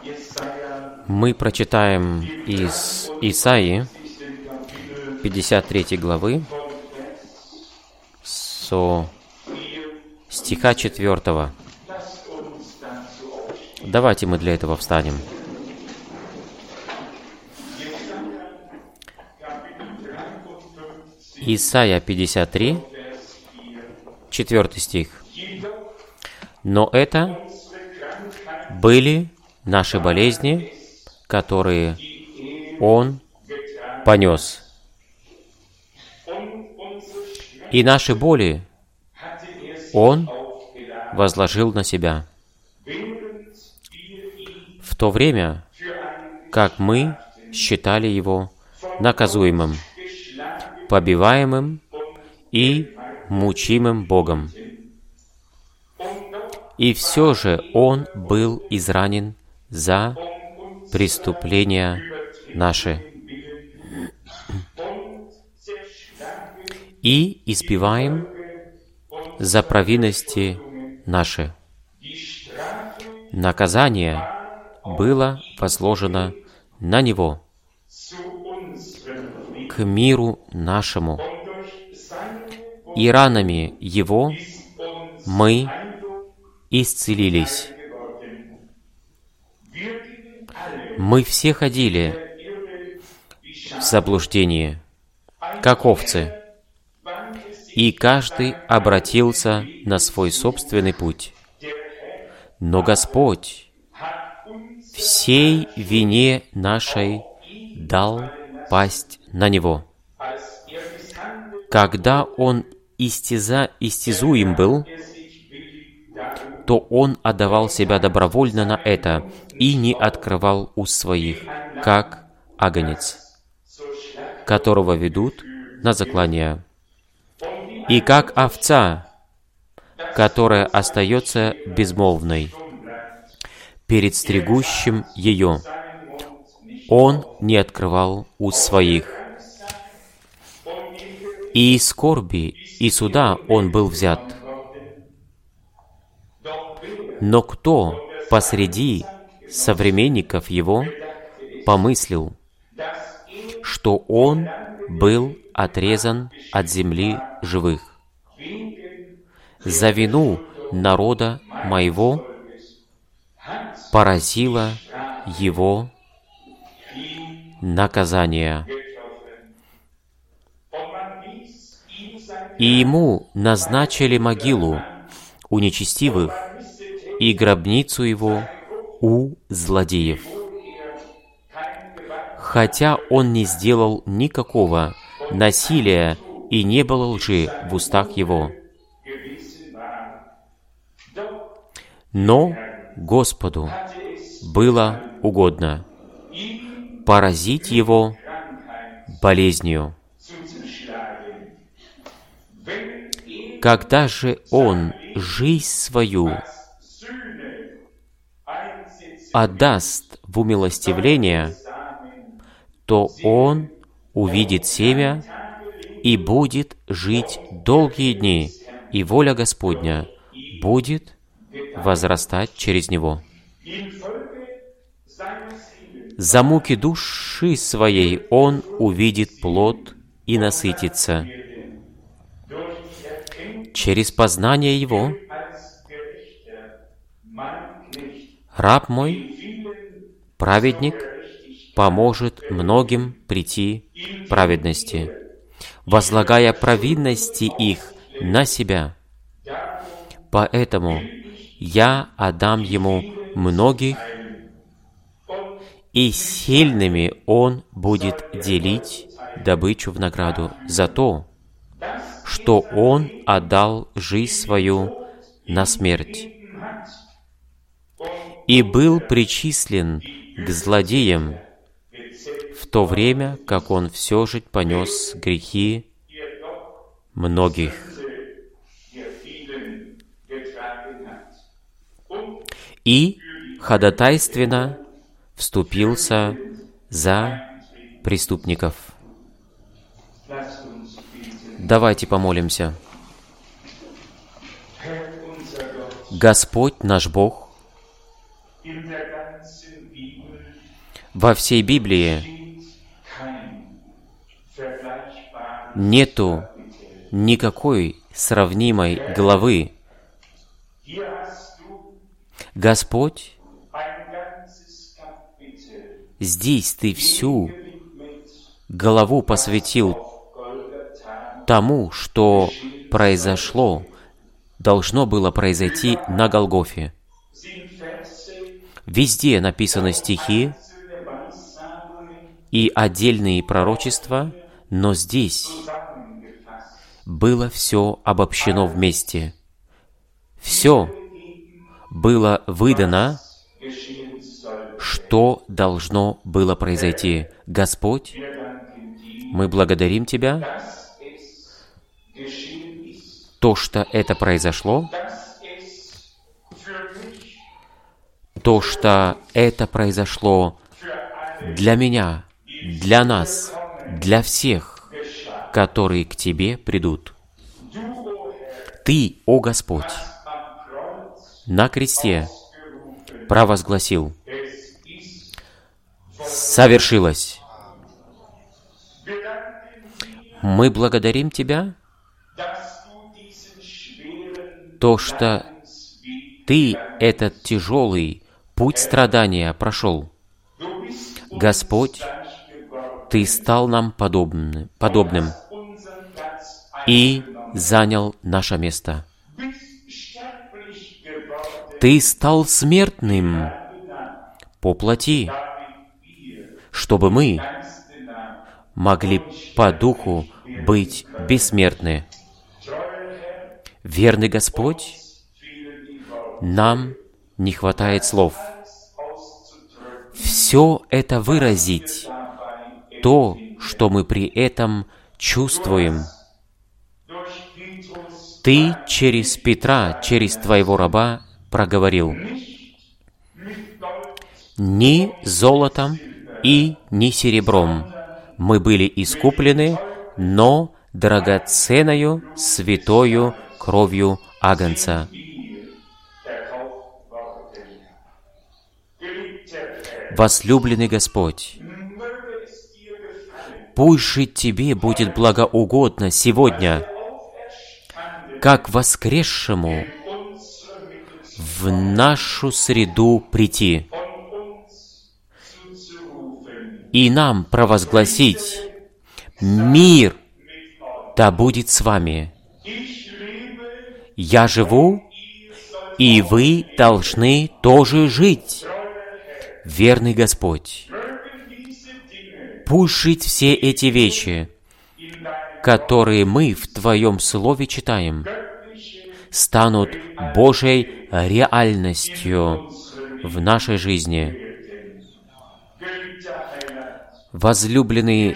Мы прочитаем из Исаии 53 главы со стиха 4. Давайте мы для этого встанем. Исайя 53, 4 стих. «Но это были наши болезни, которые Он понес, и наши боли Он возложил на Себя, в то время, как мы считали Его наказуемым, побиваемым и мучимым Богом. И все же Он был изранен за преступления наши и избиваем за провинности наши. Наказание было возложено на Него к миру нашему, и ранами Его мы исцелились. Мы все ходили в заблуждении, как овцы, и каждый обратился на свой собственный путь. Но Господь всей вине нашей дал пасть на Него. Когда Он истязуем был, то Он отдавал Себя добровольно на это и не открывал уст Своих, как агнец, которого ведут на заклание, и как овца, которая остается безмолвной перед стригущим ее. Он не открывал уст Своих. И из скорби и суда Он был взят. Но кто посреди современников Его помыслил, что Он был отрезан от земли живых? За вину народа моего поразило Его наказание. И Ему назначили могилу у нечестивых и гробницу Его у злодеев. Хотя Он не сделал никакого насилия и не было лжи в устах Его. Но Господу было угодно поразить Его болезнью. Когда же Он жизнь свою отдаст в умилостивление, то Он увидит семя и будет жить долгие дни, и воля Господня будет возрастать через него. За муки души своей Он увидит плод и насытится. Через познание Его раб мой, праведник, поможет многим прийти к праведности, возлагая провинности их на себя. Поэтому я отдам ему многих, и сильными он будет делить добычу в награду за то, что он отдал жизнь свою на смерть и был причислен к злодеям, в то время, как он все же понес грехи многих. И ходатайственно вступился за преступников. Давайте помолимся. Господь наш Бог, Во всей Библии нету никакой сравнимой главы. Господь, здесь Ты всю главу посвятил тому, что произошло, должно было произойти на Голгофе. Везде написаны стихи и отдельные пророчества, но здесь было все обобщено вместе. Все было выдано, что должно было произойти. Господь, мы благодарим Тебя, то, что это произошло, то, что это произошло для меня, для нас, для всех, которые к Тебе придут. Ты, о Господь, на кресте провозгласил: совершилось. Мы благодарим Тебя, то, что Ты этот тяжелый путь страдания прошел. Господь, Ты стал нам подобным и занял наше место. Ты стал смертным по плоти, чтобы мы могли по духу быть бессмертны. Верный Господь, нам не хватает слов. Все это выразить, то, что мы при этом чувствуем. Ты через Петра, через Твоего раба проговорил: «Ни золотом и ни серебром мы были искуплены, но драгоценною святою кровью Агнца». Возлюбленный Господь, пусть же Тебе будет благоугодно сегодня, как воскресшему, в нашу среду прийти и нам провозгласить: «Мир да будет с вами. Я живу, и вы должны тоже жить». Верный Господь, пусть жить все эти вещи, которые мы в Твоем Слове читаем, станут Божьей реальностью в нашей жизни. Возлюбленный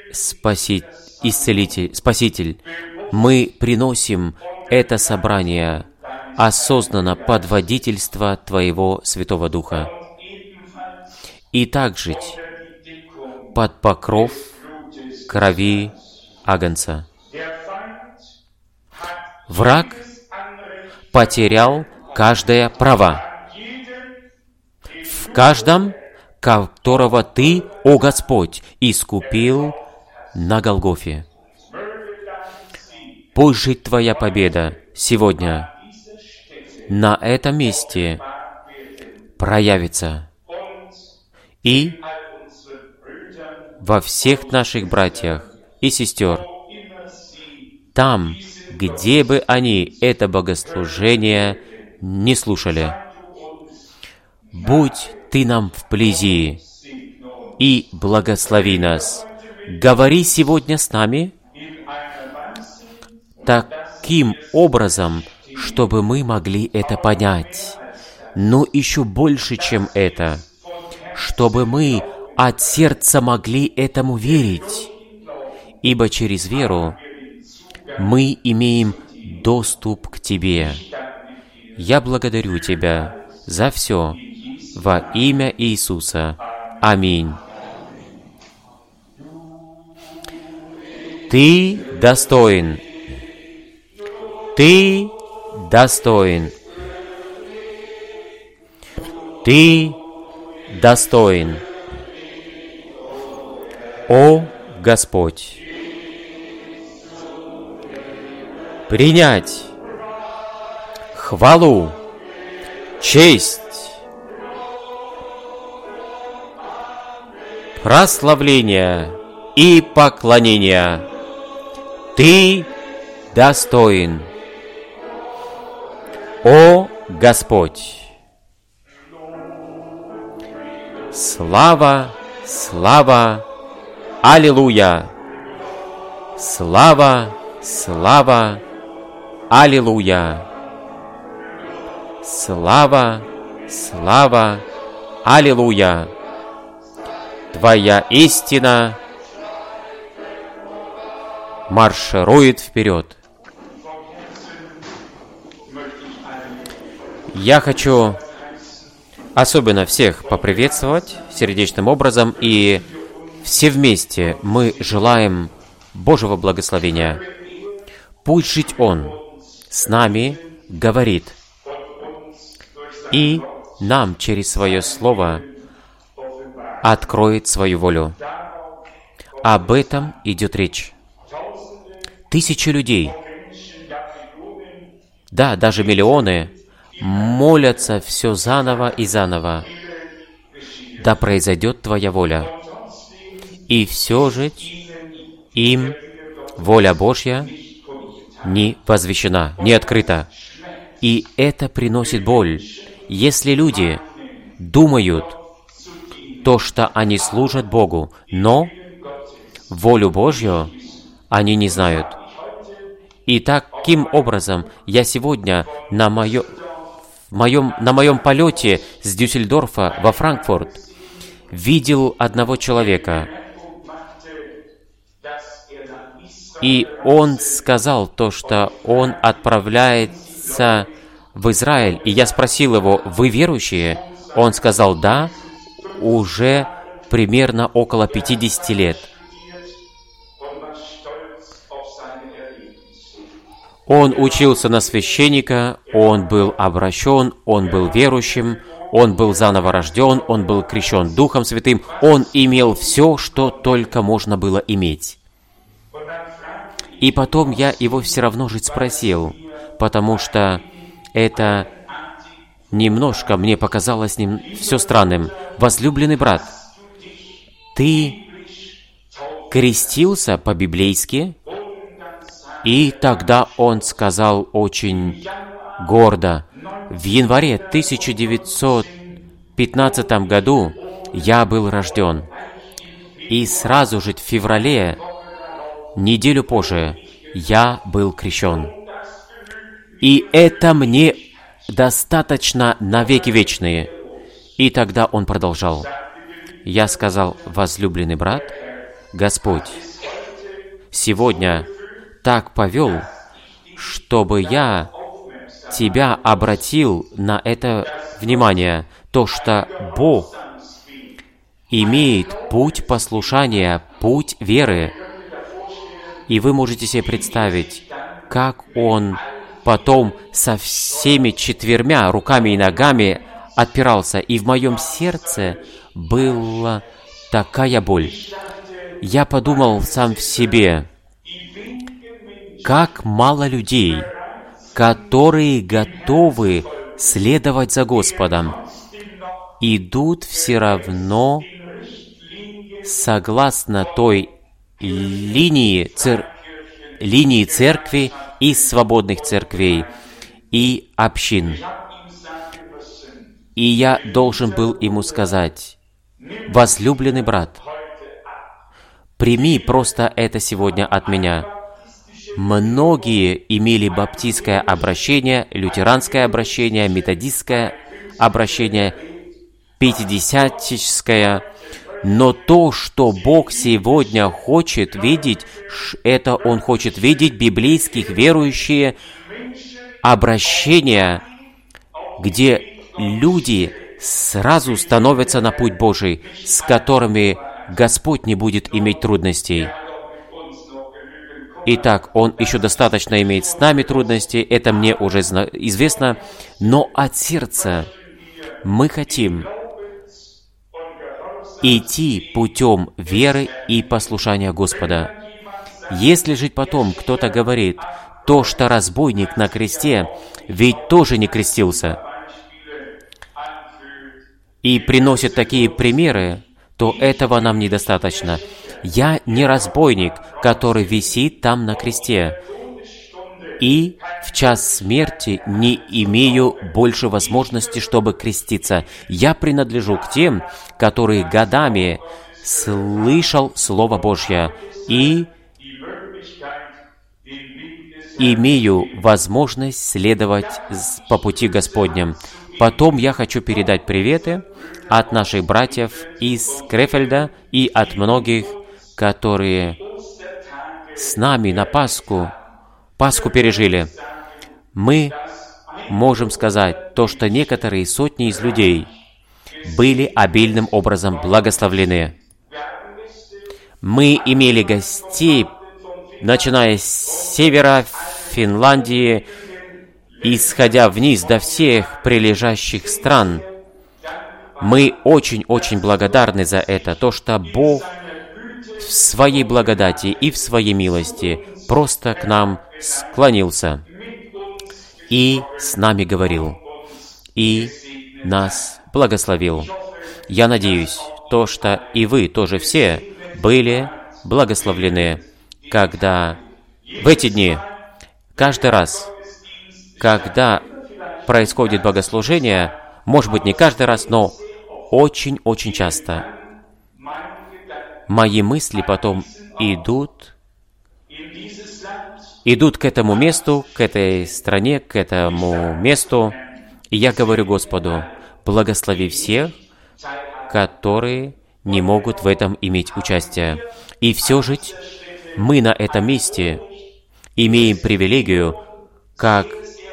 Спаситель, мы приносим это собрание осознанно под водительство Твоего Святого Духа и также под покров крови Агнца. Враг потерял каждое право в каждом, которого Ты, о Господь, искупил на Голгофе. Пусть же Твоя победа сегодня на этом месте проявится и во всех наших братьях и сестер, там, где бы они это богослужение не слушали. Будь Ты нам вблизи и благослови нас. Говори сегодня с нами таким образом, чтобы мы могли это понять. Но еще больше, чем это, чтобы мы от сердца могли этому верить, ибо через веру мы имеем доступ к Тебе. Я благодарю Тебя за все во имя Иисуса. Аминь. Ты достоин. Ты достоин. Ты достоин, о Господь, принять хвалу, честь, прославление и поклонение. Ты достоин, о Господь. Слава, слава, аллилуйя! Слава, слава, аллилуйя! Слава, слава, аллилуйя! Твоя истина марширует вперед. Я хочу особенно всех поприветствовать сердечным образом, и все вместе мы желаем Божьего благословения. Пусть жить Он с нами говорит, и нам через свое Слово откроет свою волю. Об этом идет речь. Тысячи людей, да, даже миллионы, молятся все заново и заново. Да произойдет Твоя воля. И все же им воля Божья не возвещена, не открыта. И это приносит боль. Если люди думают то, что они служат Богу, но волю Божью они не знают. И таким образом я сегодня на моем полете с Дюссельдорфа во Франкфурт видел одного человека, и он сказал то, что он отправляется в Израиль. И я спросил его: «Вы верующие?» Он сказал: «Да, уже примерно около 50 лет». Он учился на священника, он был обращен, он был верующим, он был заново рожден, он был крещен Духом Святым, он имел все, что только можно было иметь. И потом я его все равно же спросил, потому что это немножко мне показалось все странным. «Возлюбленный брат, ты крестился по-библейски?» И тогда он сказал очень гордо: «В январе 1915 году я был рожден, и сразу же в феврале, неделю позже, я был крещен. И это мне достаточно на веки вечные». И тогда он продолжал. Я сказал: «Возлюбленный брат, Господь сегодня так повел, чтобы я тебя обратил на это внимание, то, что Бог имеет путь послушания, путь веры». И вы можете себе представить, как Он потом со всеми 4 руками и ногами отпирался. И в моем сердце была такая боль. Я подумал сам в себе, как мало людей, которые готовы следовать за Господом, идут все равно согласно той линии церкви и свободных церквей и общин. И я должен был ему сказать: «Возлюбленный брат, прими просто это сегодня от меня». Многие имели баптистское обращение, лютеранское обращение, методистское обращение, пятидесятническое. Но то, что Бог сегодня хочет видеть, это Он хочет видеть библейских верующие обращения, где люди сразу становятся на путь Божий, с которыми Господь не будет иметь трудностей. Итак, Он еще достаточно имеет с нами трудностей, это мне уже известно, но от сердца Мы хотим идти путем веры и послушания Господа. Если же потом кто-то говорит, то, что разбойник на кресте, ведь тоже не крестился, и приносит такие примеры, то этого нам недостаточно. Я не разбойник, который висит там на кресте, и в час смерти не имею больше возможности, чтобы креститься. Я принадлежу к тем, которые годами слышал Слово Божье и имею возможность следовать по пути Господнем. Потом я хочу передать приветы от наших братьев из Крефельда и от многих, которые с нами на Пасху пережили. Мы можем сказать то, что некоторые сотни из людей были обильным образом благословлены. Мы имели гостей, начиная с севера Финляндии, исходя вниз до всех прилежащих стран. Мы очень-очень благодарны за это, то, что Бог в Своей благодати и в Своей милости просто к нам склонился и с нами говорил, и нас благословил. Я надеюсь, то, что и вы тоже все были благословлены, когда в эти дни, каждый раз, когда происходит богослужение, может быть, не каждый раз, но очень-очень часто, мои мысли потом идут к этому месту, к этой стране, к этому месту, и я говорю Господу, благослови всех, которые не могут в этом иметь участие. И все же мы на этом месте имеем привилегию, как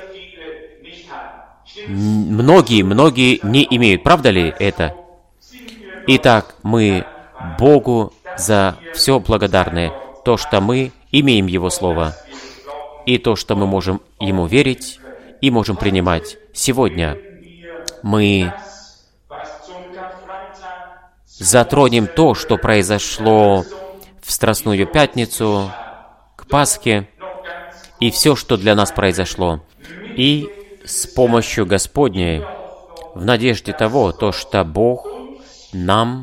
многие не имеют. Правда ли это? Итак, мы Богу за все благодарны, то, что мы имеем Его Слово, и то, что мы можем Ему верить и можем принимать. Сегодня мы затронем то, что произошло в Страстную Пятницу, к Пасхе, и все, что для нас произошло. И с помощью Господней, в надежде того, то, что Бог нам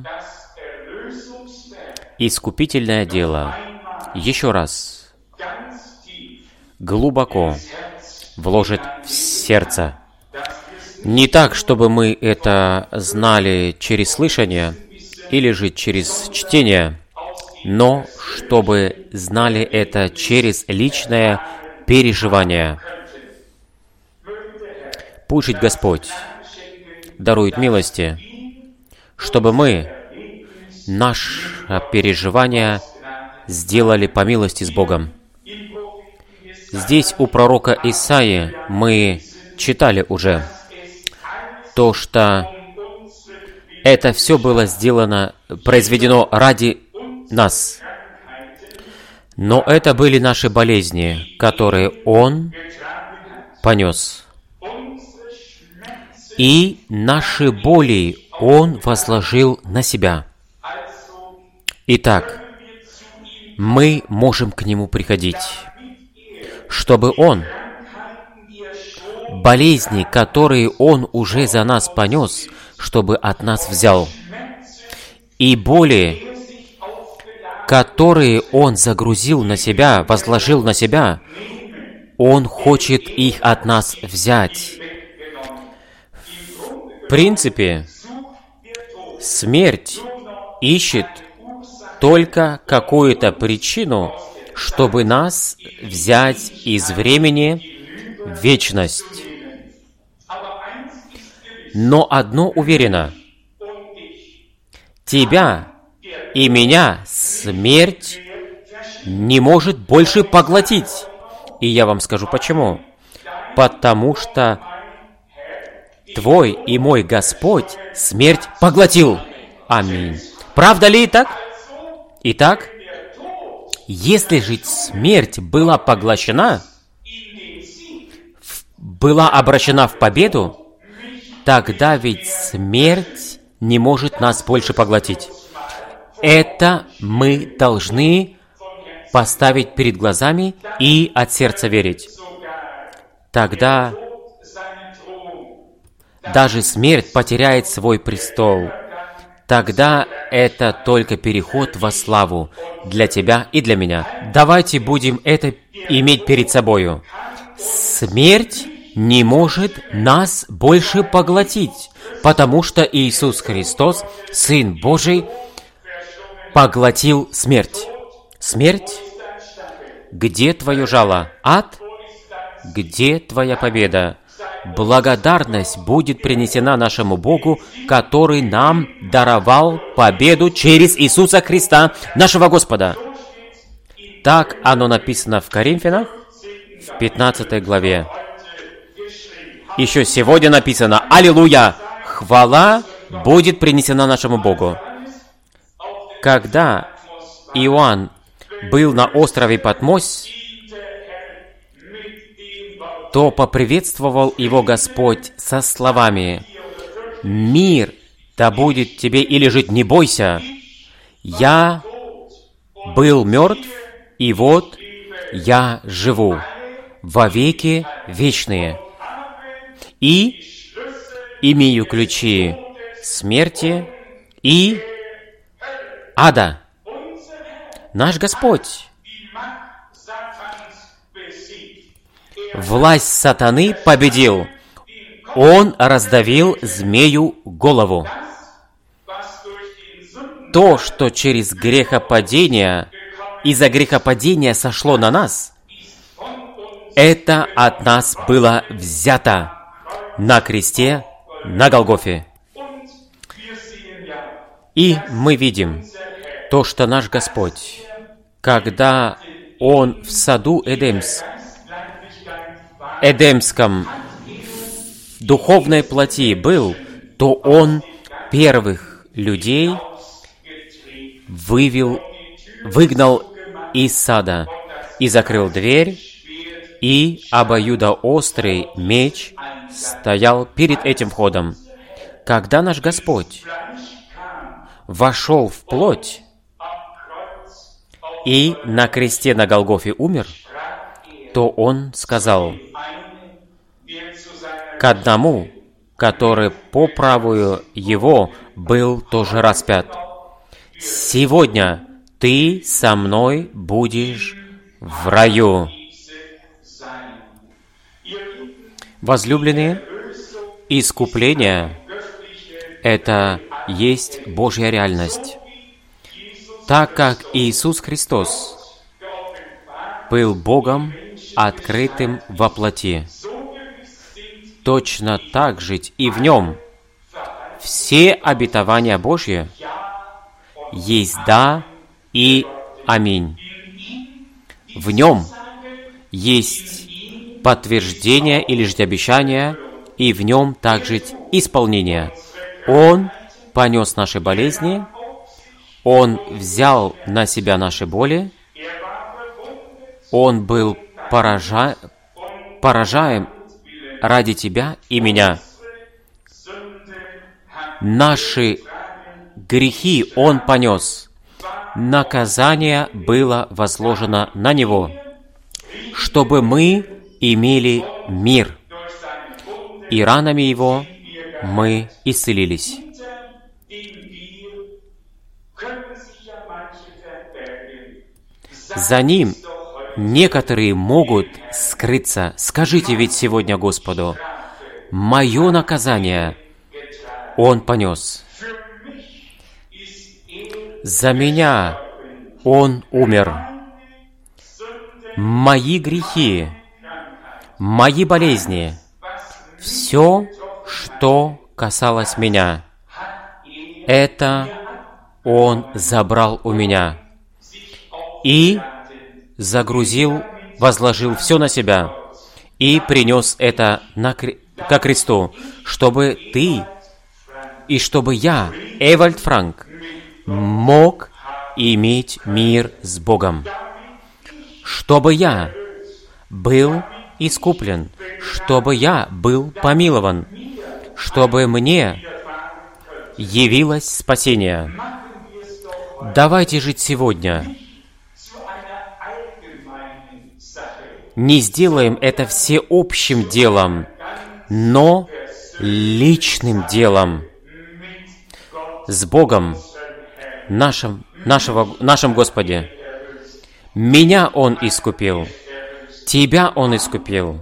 искупительное дело еще раз глубоко вложит в сердце. Не так, чтобы мы это знали через слышание или же через чтение, но чтобы знали это через личное переживание. Пусть Господь дарует милости, чтобы мы наше переживание сделали по милости с Богом. Здесь у пророка Исаии мы читали уже то, что это все было произведено ради нас. Но это были наши болезни, которые Он понес. И наши боли Он возложил на Себя. Итак, мы можем к Нему приходить, чтобы Он болезни, которые Он уже за нас понес, чтобы от нас взял, и боли, которые Он загрузил на Себя, возложил на Себя, Он хочет их от нас взять. В принципе, смерть ищет только какую-то причину, чтобы нас взять из времени в вечность. Но одно уверено: тебя и меня смерть не может больше поглотить. И я вам скажу почему. Потому что твой и мой Господь смерть поглотил. Аминь. Правда ли так? Итак, если же смерть была поглощена, была обращена в победу, тогда ведь смерть не может нас больше поглотить. Это мы должны поставить перед глазами и от сердца верить. Тогда даже смерть потеряет свой престол. Тогда это только переход во славу для тебя и для меня. Давайте будем это иметь перед собою. Смерть не может нас больше поглотить, потому что Иисус Христос, Сын Божий, поглотил смерть. Смерть, где твое жало? Ад, где твоя победа? Благодарность будет принесена нашему Богу, который нам даровал победу через Иисуса Христа, нашего Господа. Так оно написано в Коринфянах, в 15 главе. Еще сегодня написано: «Аллилуйя! Хвала будет принесена нашему Богу». Когда Иоанн был на острове Патмос, то поприветствовал его Господь со словами: «Мир да будет тебе, и лежит, не бойся. Я был мертв, и вот я живу во веки вечные, и имею ключи смерти и ада». Наш Господь власть сатаны победил. Он раздавил змею голову. То, что через грехопадение, из-за грехопадения сошло на нас, это от нас было взято на кресте, на Голгофе. И мы видим то, что наш Господь, когда Он в саду Эдемском в духовной плоти был, то Он первых людей выгнал из сада и закрыл дверь, и обоюдоострый меч стоял перед этим входом. Когда наш Господь вошел в плоть и на кресте на Голгофе умер, то Он сказал к одному, который по правую Его был тоже распят: «Сегодня ты со мной будешь в раю». Возлюбленные, искупление — это есть Божья реальность. Так как Иисус Христос был Богом, открытым во плоти, точно так же и в Нем все обетования Божьи есть «да» и «аминь». В Нем есть подтверждение или же обещание, и в Нем также исполнение. Он понес наши болезни, Он взял на себя наши боли, Он был поражаем ради тебя и меня. Наши грехи Он понес. Наказание было возложено на Него, чтобы мы имели мир, и ранами Его мы исцелились. За Ним некоторые могут скрыться. Скажите ведь сегодня Господу: «Мое наказание Он понес. За меня Он умер. Мои грехи, мои болезни, все, что касалось меня, это Он забрал у меня и загрузил, возложил все на себя и принес это ко кресту, чтобы ты и чтобы я, Эвальд Франк, мог иметь мир с Богом, чтобы я был искуплен, чтобы я был помилован, чтобы мне явилось спасение. Давайте жить сегодня. Не сделаем это всеобщим делом, но личным делом с Богом, нашим Господи. Меня Он искупил, тебя Он искупил,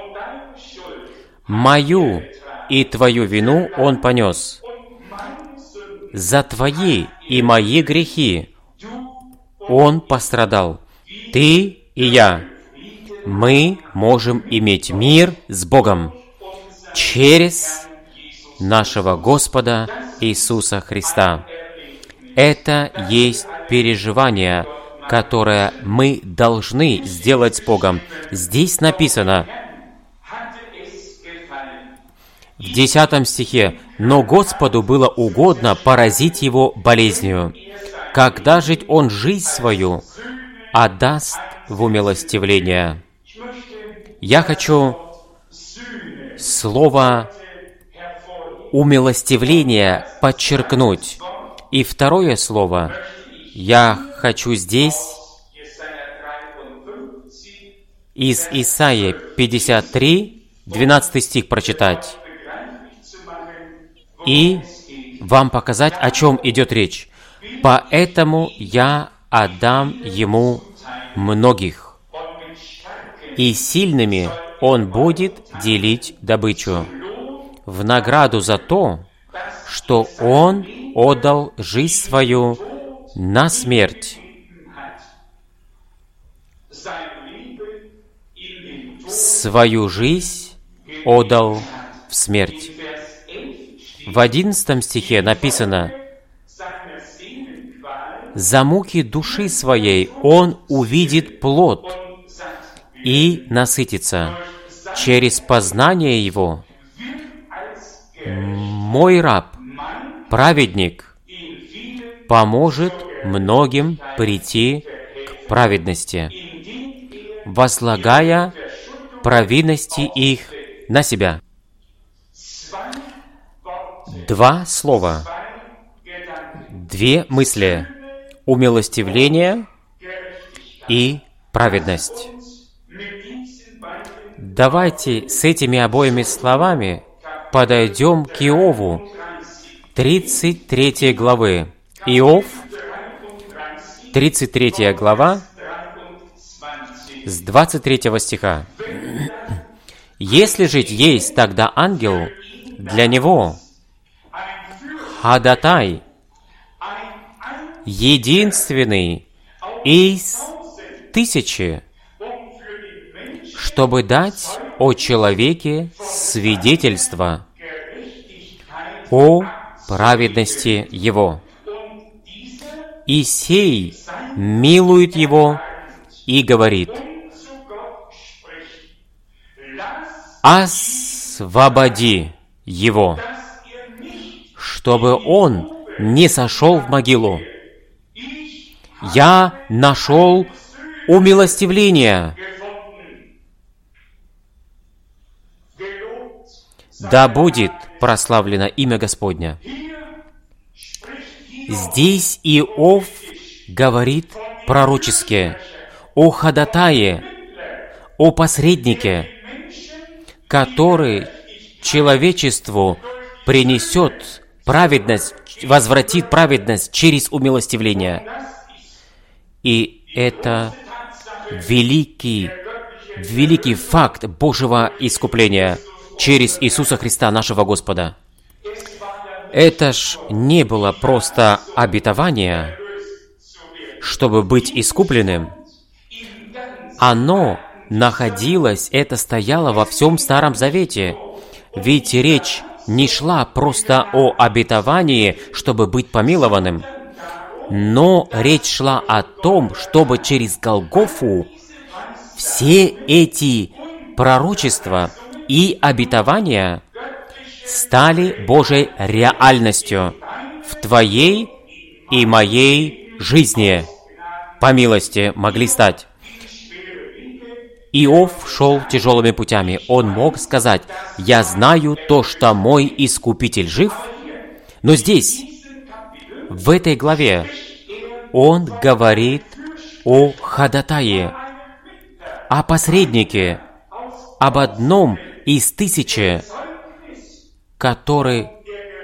мою и твою вину Он понес. За твои и мои грехи Он пострадал. Ты и я. Мы можем иметь мир с Богом через нашего Господа Иисуса Христа. Это есть переживание, которое мы должны сделать с Богом. Здесь написано в 10 стихе: «Но Господу было угодно поразить его болезнью. Когда же Он жизнь свою отдаст в умилостивление». Я хочу слово «умилостивление» подчеркнуть. И второе слово я хочу здесь из Исаии 53, 12 стих прочитать и вам показать, о чем идет речь. «Поэтому я отдам ему многих, и сильными он будет делить добычу, в награду за то, что он отдал жизнь свою на смерть, свою жизнь отдал в смерть». В 11 стихе написано: «За муки души своей он увидит плод и насытится. Через познание его мой раб, праведник, поможет многим прийти к праведности, возлагая провинности их на себя». Два слова, две мысли: умилостивление и праведность. Давайте с этими обоими словами подойдем к Иову, 33 главы. Иов, 33 глава, с 23 стиха. «Если же есть тогда ангел, для него ходатай, единственный из 1000, чтобы дать о человеке свидетельство о праведности его. И сей милует его и говорит: освободи его, чтобы он не сошел в могилу. Я нашел умилостивление. Да будет прославлено имя Господня». Здесь Иов говорит пророчески о ходатае, о посреднике, который человечеству принесет праведность, возвратит праведность через умилостивление. И это великий факт Божьего искупления через Иисуса Христа, нашего Господа. Это ж не было просто обетование, чтобы быть искупленным. Оно находилось, это стояло во всем Старом Завете. Ведь речь не шла просто о обетовании, чтобы быть помилованным, но речь шла о том, чтобы через Голгофу все эти пророчества и обетования стали Божьей реальностью в твоей и моей жизни. По милости могли стать. Иов шел тяжелыми путями. Он мог сказать: «Я знаю то, что мой Искупитель жив». Но здесь, в этой главе, он говорит о ходатае, о посреднике, об одном из тысячи, который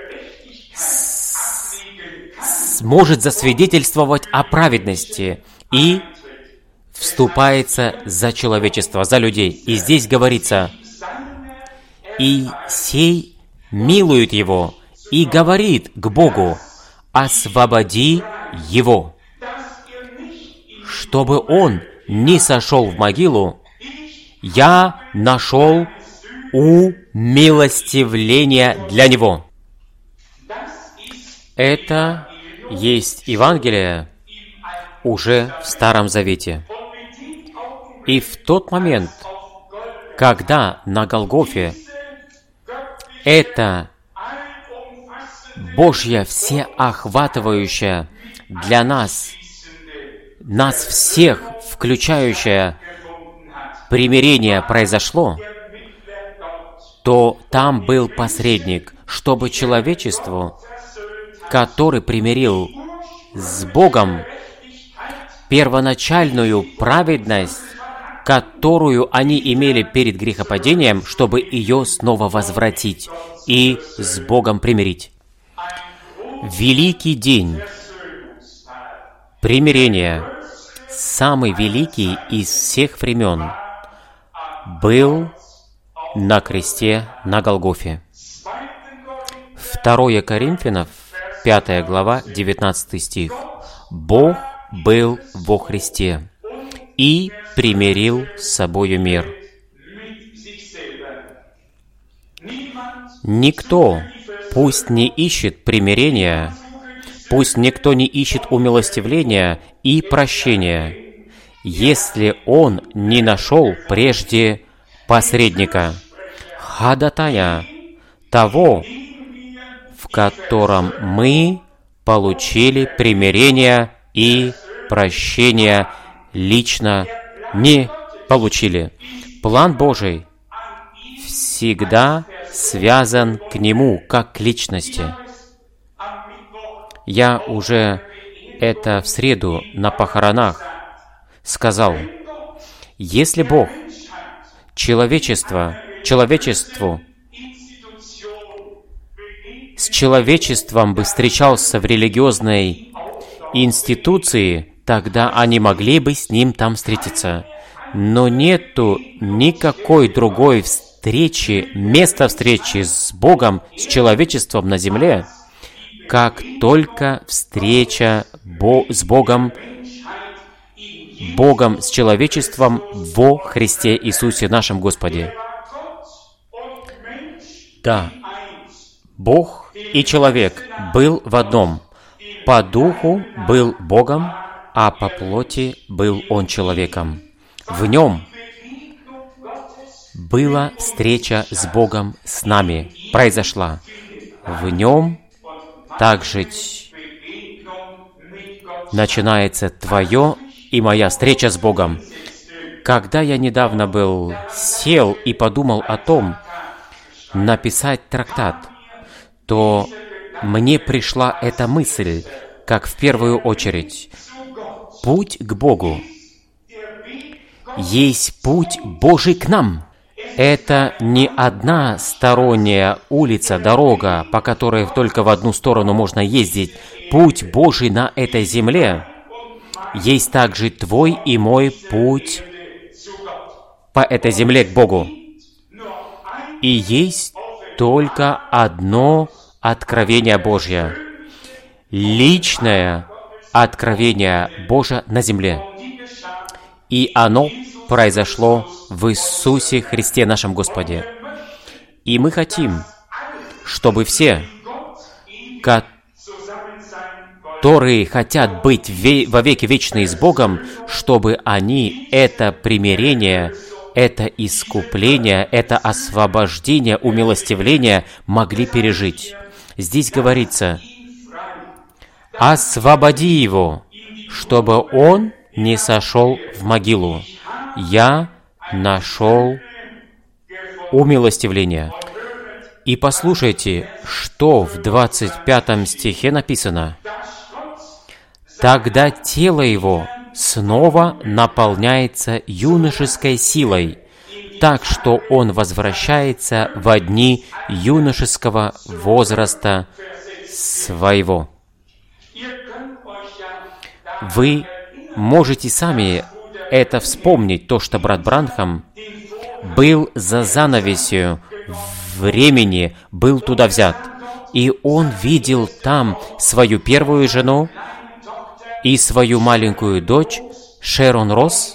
сможет засвидетельствовать о праведности и вступается за человечество, за людей. И здесь говорится: «И сей милует его, и говорит к Богу: освободи его, чтобы он не сошел в могилу. Я нашел умилостивление для него». Это есть Евангелие уже в Старом Завете. И в тот момент, когда на Голгофе это Божья всеохватывающая для нас всех включающее примирение произошло, то там был посредник, чтобы человечеству, который примирил с Богом первоначальную праведность, которую они имели перед грехопадением, чтобы ее снова возвратить и с Богом примирить. Великий день примирения, самый великий из всех времен, был на кресте на Голгофе. 2 Коринфянам, 5 глава, 19 стих. «Бог был во Христе и примирил с собою мир». Никто пусть не ищет примирения, пусть никто не ищет умилостивления и прощения, если он не нашел прежде посредника, ходатая, того, в котором мы получили примирение и прощение, лично не получили. План Божий всегда связан к Нему, как к личности. Я уже это в среду на похоронах сказал. Если Бог с человечеством бы встречался в религиозной институции, тогда они могли бы с Ним там встретиться. Но нету никакой другой встречи, места встречи с Богом, с человечеством на земле, как только встреча с Богом с человечеством во Христе Иисусе нашем Господе. Да, Бог и человек был в одном. По духу был Богом, а по плоти был Он человеком. В Нем была встреча с Богом с нами, произошла. В Нем также начинается твое и моя встреча с Богом. Когда я недавно сел и подумал о том, написать трактат, то мне пришла эта мысль, как в первую очередь. Путь к Богу есть путь Божий к нам. Это не односторонняя улица, дорога, по которой только в одну сторону можно ездить. Путь Божий на этой земле есть также твой и мой путь по этой земле к Богу. И есть только одно откровение Божье. Личное откровение Божье на земле. И оно произошло в Иисусе Христе нашем Господе. И мы хотим, чтобы все, которые хотят быть вовеки вечные с Богом, чтобы они это примирение, это искупление, это освобождение, умилостивление могли пережить. Здесь говорится: «Освободи его, чтобы он не сошел в могилу. Я нашел умилостивление. И послушайте, что в 25 стихе написано. «Тогда тело его снова наполняется юношеской силой, так что он возвращается во дни юношеского возраста своего». Вы можете сами это вспомнить, то, что брат Бранхам был за занавесью времени, был туда взят. И он видел там свою первую жену и свою маленькую дочь Шерон Росс.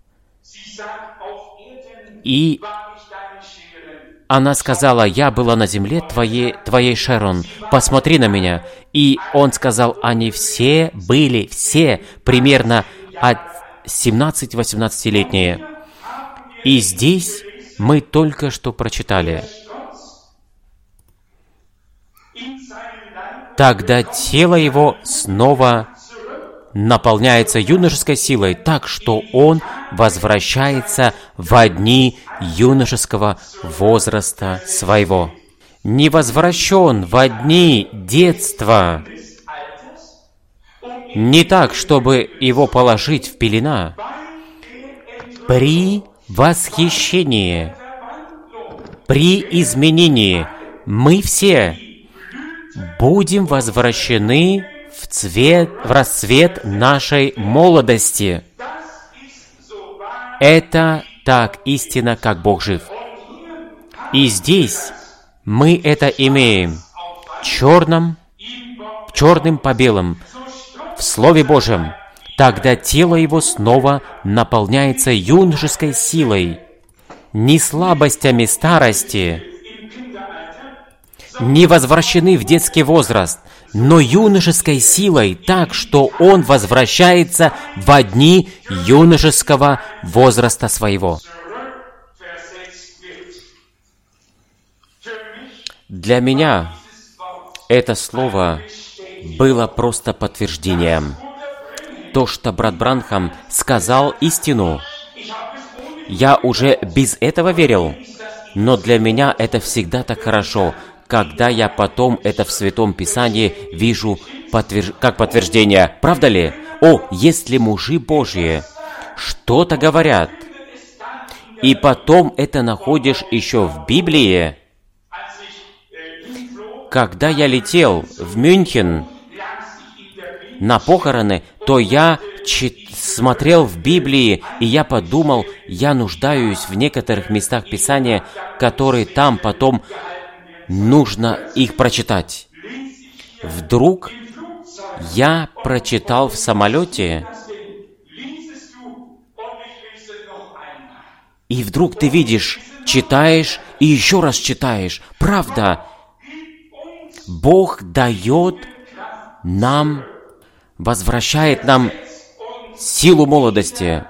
И она сказала: «Я была на земле твоей Шерон, посмотри на меня». И он сказал: они все были, примерно от 17-18-летние. И здесь мы только что прочитали. Тогда тело его снова наполняется юношеской силой, так что он возвращается во дни юношеского возраста своего. Не возвращен во дни детства. Не так, чтобы его положить в пелена. При восхищении, при изменении мы все будем возвращены в расцвет нашей молодости. Это так истинно, как Бог жив. И здесь мы это имеем черным по белому в Слове Божьем. Тогда тело его снова наполняется юношеской силой, не слабостями старости, не возвращены в детский возраст, но юношеской силой, так что он возвращается во дни юношеского возраста своего. Для меня это слово было просто подтверждением. То, что брат Бранхам сказал истину, я уже без этого верил, но для меня это всегда так хорошо, когда я потом это в Святом Писании вижу как подтверждение. Правда ли? Если мужи Божьи что-то говорят, и потом это находишь еще в Библии. Когда я летел в Мюнхен на похороны, то я смотрел в Библии, и я подумал, я нуждаюсь в некоторых местах Писания, которые там потом нужно их прочитать. Вдруг я прочитал в самолете, и вдруг ты видишь, читаешь и еще раз читаешь. Правда, Бог дает нам, возвращает нам силу молодости.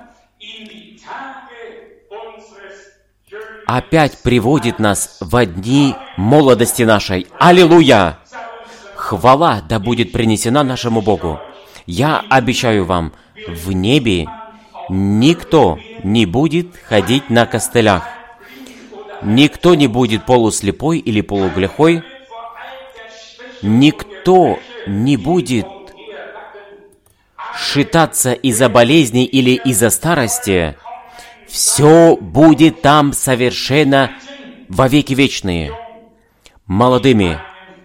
Опять приводит нас во дни молодости нашей. Аллилуйя! Хвала да будет принесена нашему Богу. Я обещаю вам, в небе никто не будет ходить на костылях. Никто не будет полуслепой или полуглухой. Никто не будет шататься из-за болезни или из-за старости. Все будет там совершенно во веки вечные. Молодыми,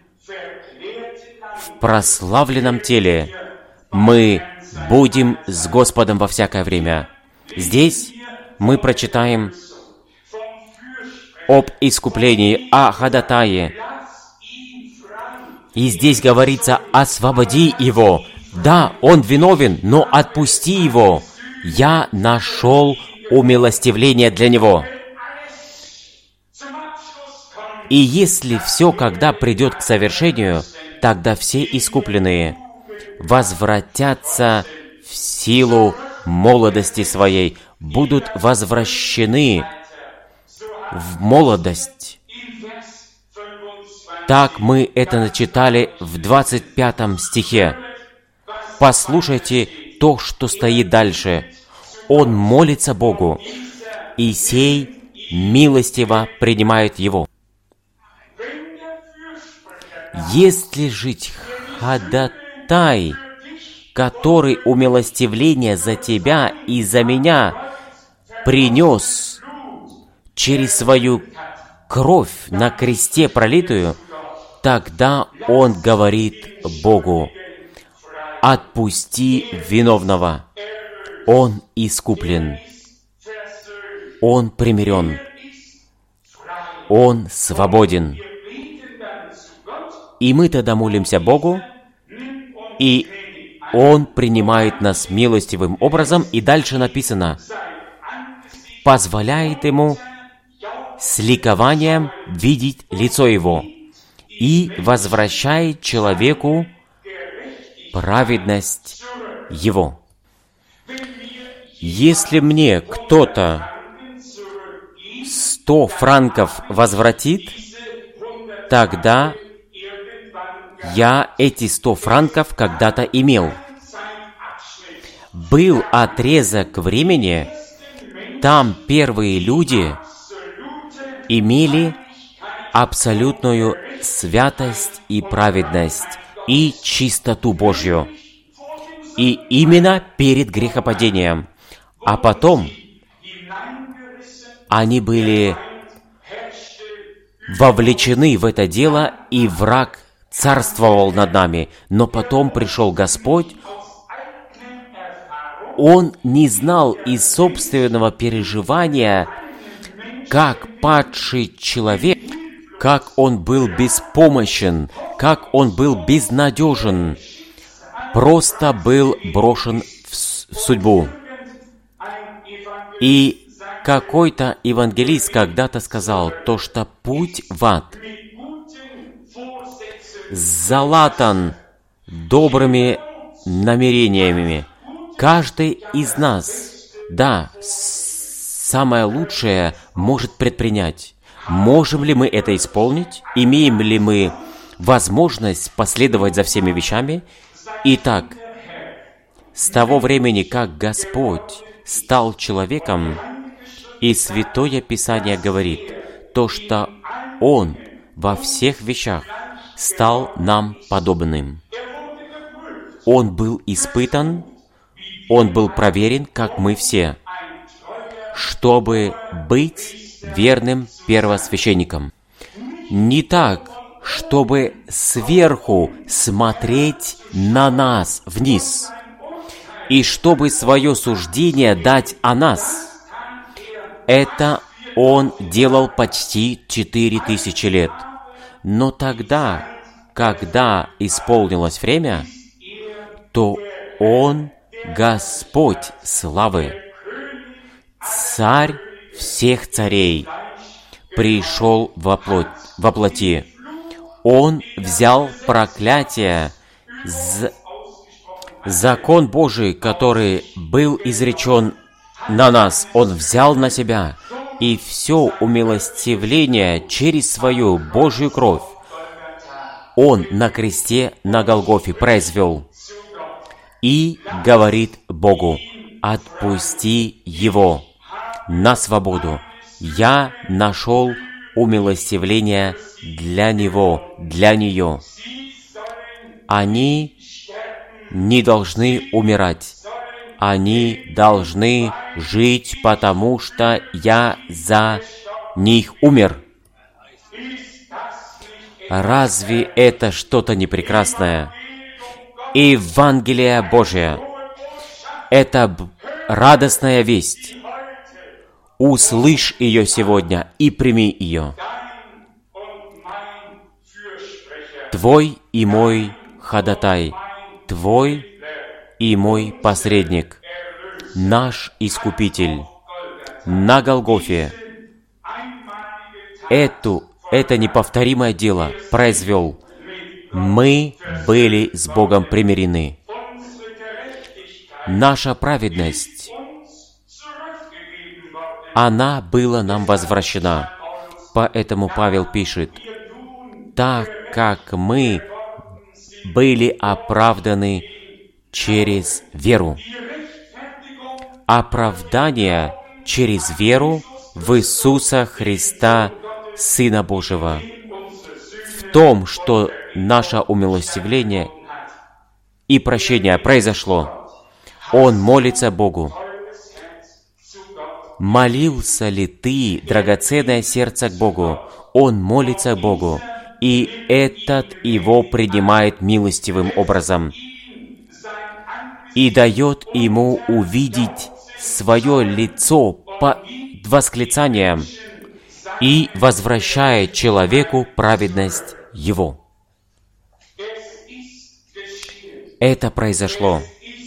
в прославленном теле мы будем с Господом во всякое время. Здесь мы прочитаем об искуплении, о ходатае. И здесь говорится: освободи его. Да, он виновен, но отпусти его. Я нашел умилостивление для него. И если все, когда придет к совершению, тогда все искупленные возвратятся в силу молодости своей, будут возвращены в молодость. Так мы это начитали в 25 стихе. Послушайте то, что стоит дальше. Он молится Богу. и сей милостиво принимает его. Если жить ходатай, который умилостивление за тебя и за меня принес через свою кровь на кресте пролитую, тогда он говорит Богу: «Отпусти виновного, он искуплен, он примирен, он свободен». И мы тогда молимся Богу, и Он принимает нас милостивым образом, и дальше написано: позволяет Ему с ликованием видеть лицо Его и возвращает человеку праведность Его. Если мне кто-то 100 франков возвратит, тогда я эти 100 франков когда-то имел. Был отрезок времени, там первые люди имели абсолютную святость и праведность и чистоту Божью. И именно перед грехопадением. А потом они были вовлечены в это дело, и враг царствовал над нами. Но потом пришел Господь. Он не знал из собственного переживания, как падший человек, как он был беспомощен, как он был безнадежен, просто был брошен в судьбу. И какой-то евангелист когда-то сказал, то, что путь в ад залатан добрыми намерениями. Каждый из нас, да, самое лучшее может предпринять. Можем ли мы это исполнить? Имеем ли мы возможность последовать за всеми вещами? Итак, с того времени, как Господь стал человеком, и Святое Писание говорит, то, что Он во всех вещах стал нам подобным. Он был испытан, Он был проверен, как мы все, чтобы быть верным первосвященником. Не так, чтобы сверху смотреть на нас вниз, и чтобы свое суждение дать о нас. Это Он делал почти 4000 лет. Но тогда, когда исполнилось время, то Он, Господь славы, Царь всех царей, пришел во плоти. Он взял проклятие, закон Божий, который был изречен на нас, Он взял на себя, и все умилостивление через свою Божью кровь Он на кресте на Голгофе произвел. И говорит Богу: «Отпусти его на свободу. Я нашел умилостивление для него, для нее. Они не должны умирать. Они должны жить, потому что я за них умер». Разве это что-то не прекрасное? Евангелие Божие — это радостная весть. Услышь ее сегодня и прими ее. Твой и мой ходатай, Твой и мой посредник, наш Искупитель на Голгофе это неповторимое дело произвел. Мы были с Богом примирены. Наша праведность, она была нам возвращена. Поэтому Павел пишет: так как мы были оправданы через веру. Оправдание через веру в Иисуса Христа, Сына Божьего. В том, что наше умилостивление и прощение произошло, он молится Богу. Молился ли ты, драгоценное сердце, к Богу? Он молится Богу, и этот его принимает милостивым образом и дает ему увидеть свое лицо по восклицаниям и возвращает человеку праведность его. Это произошло.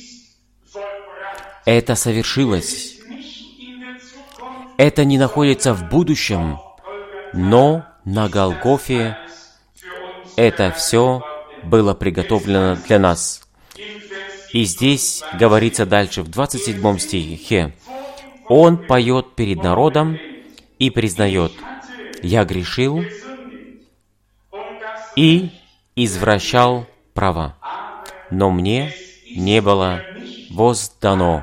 Это совершилось. Это не находится в будущем, но на Голгофе это все было приготовлено для нас. И здесь говорится дальше, в 27 стихе, он поет перед народом и признает: «Я грешил и извращал право, но мне не было воздано».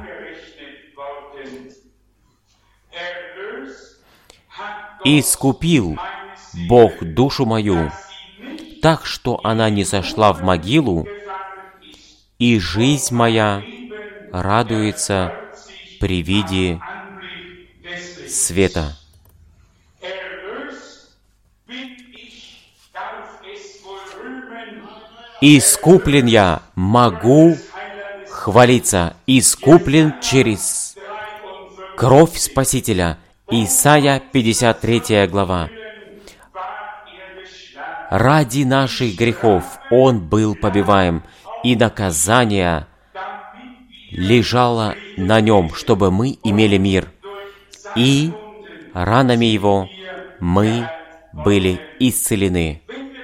«Искупил Бог душу мою, так что она не сошла в могилу, и жизнь моя радуется при виде света». Искуплен я, могу хвалиться, искуплен через кровь Спасителя. Исайя 53 глава. Ради наших грехов Он был побиваем, и наказание лежало на Нем, чтобы мы имели мир. И ранами Его мы были исцелены.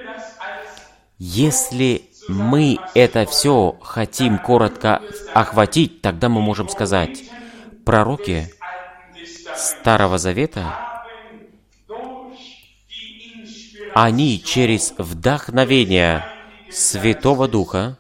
Если мы это все хотим коротко охватить, тогда мы можем сказать, пророки Старого Завета, они через вдохновение Святого Духа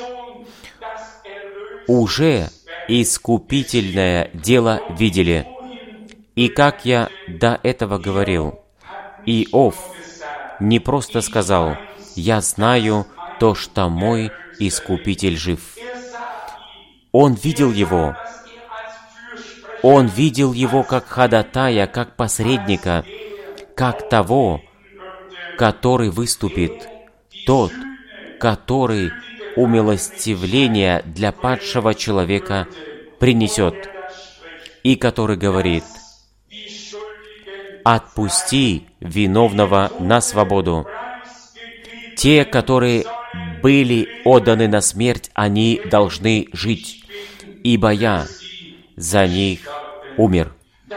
уже искупительное дело видели. И как я до этого говорил, Иов не просто сказал: «Я знаю то, что мой Искупитель жив». Он видел его. Он видел его как ходатая, как посредника, как того, который выступит, тот, который умилостивление для падшего человека принесет, и который говорит: «Отпусти виновного на свободу». Те, которые были отданы на смерть, они должны жить, ибо я за них умер.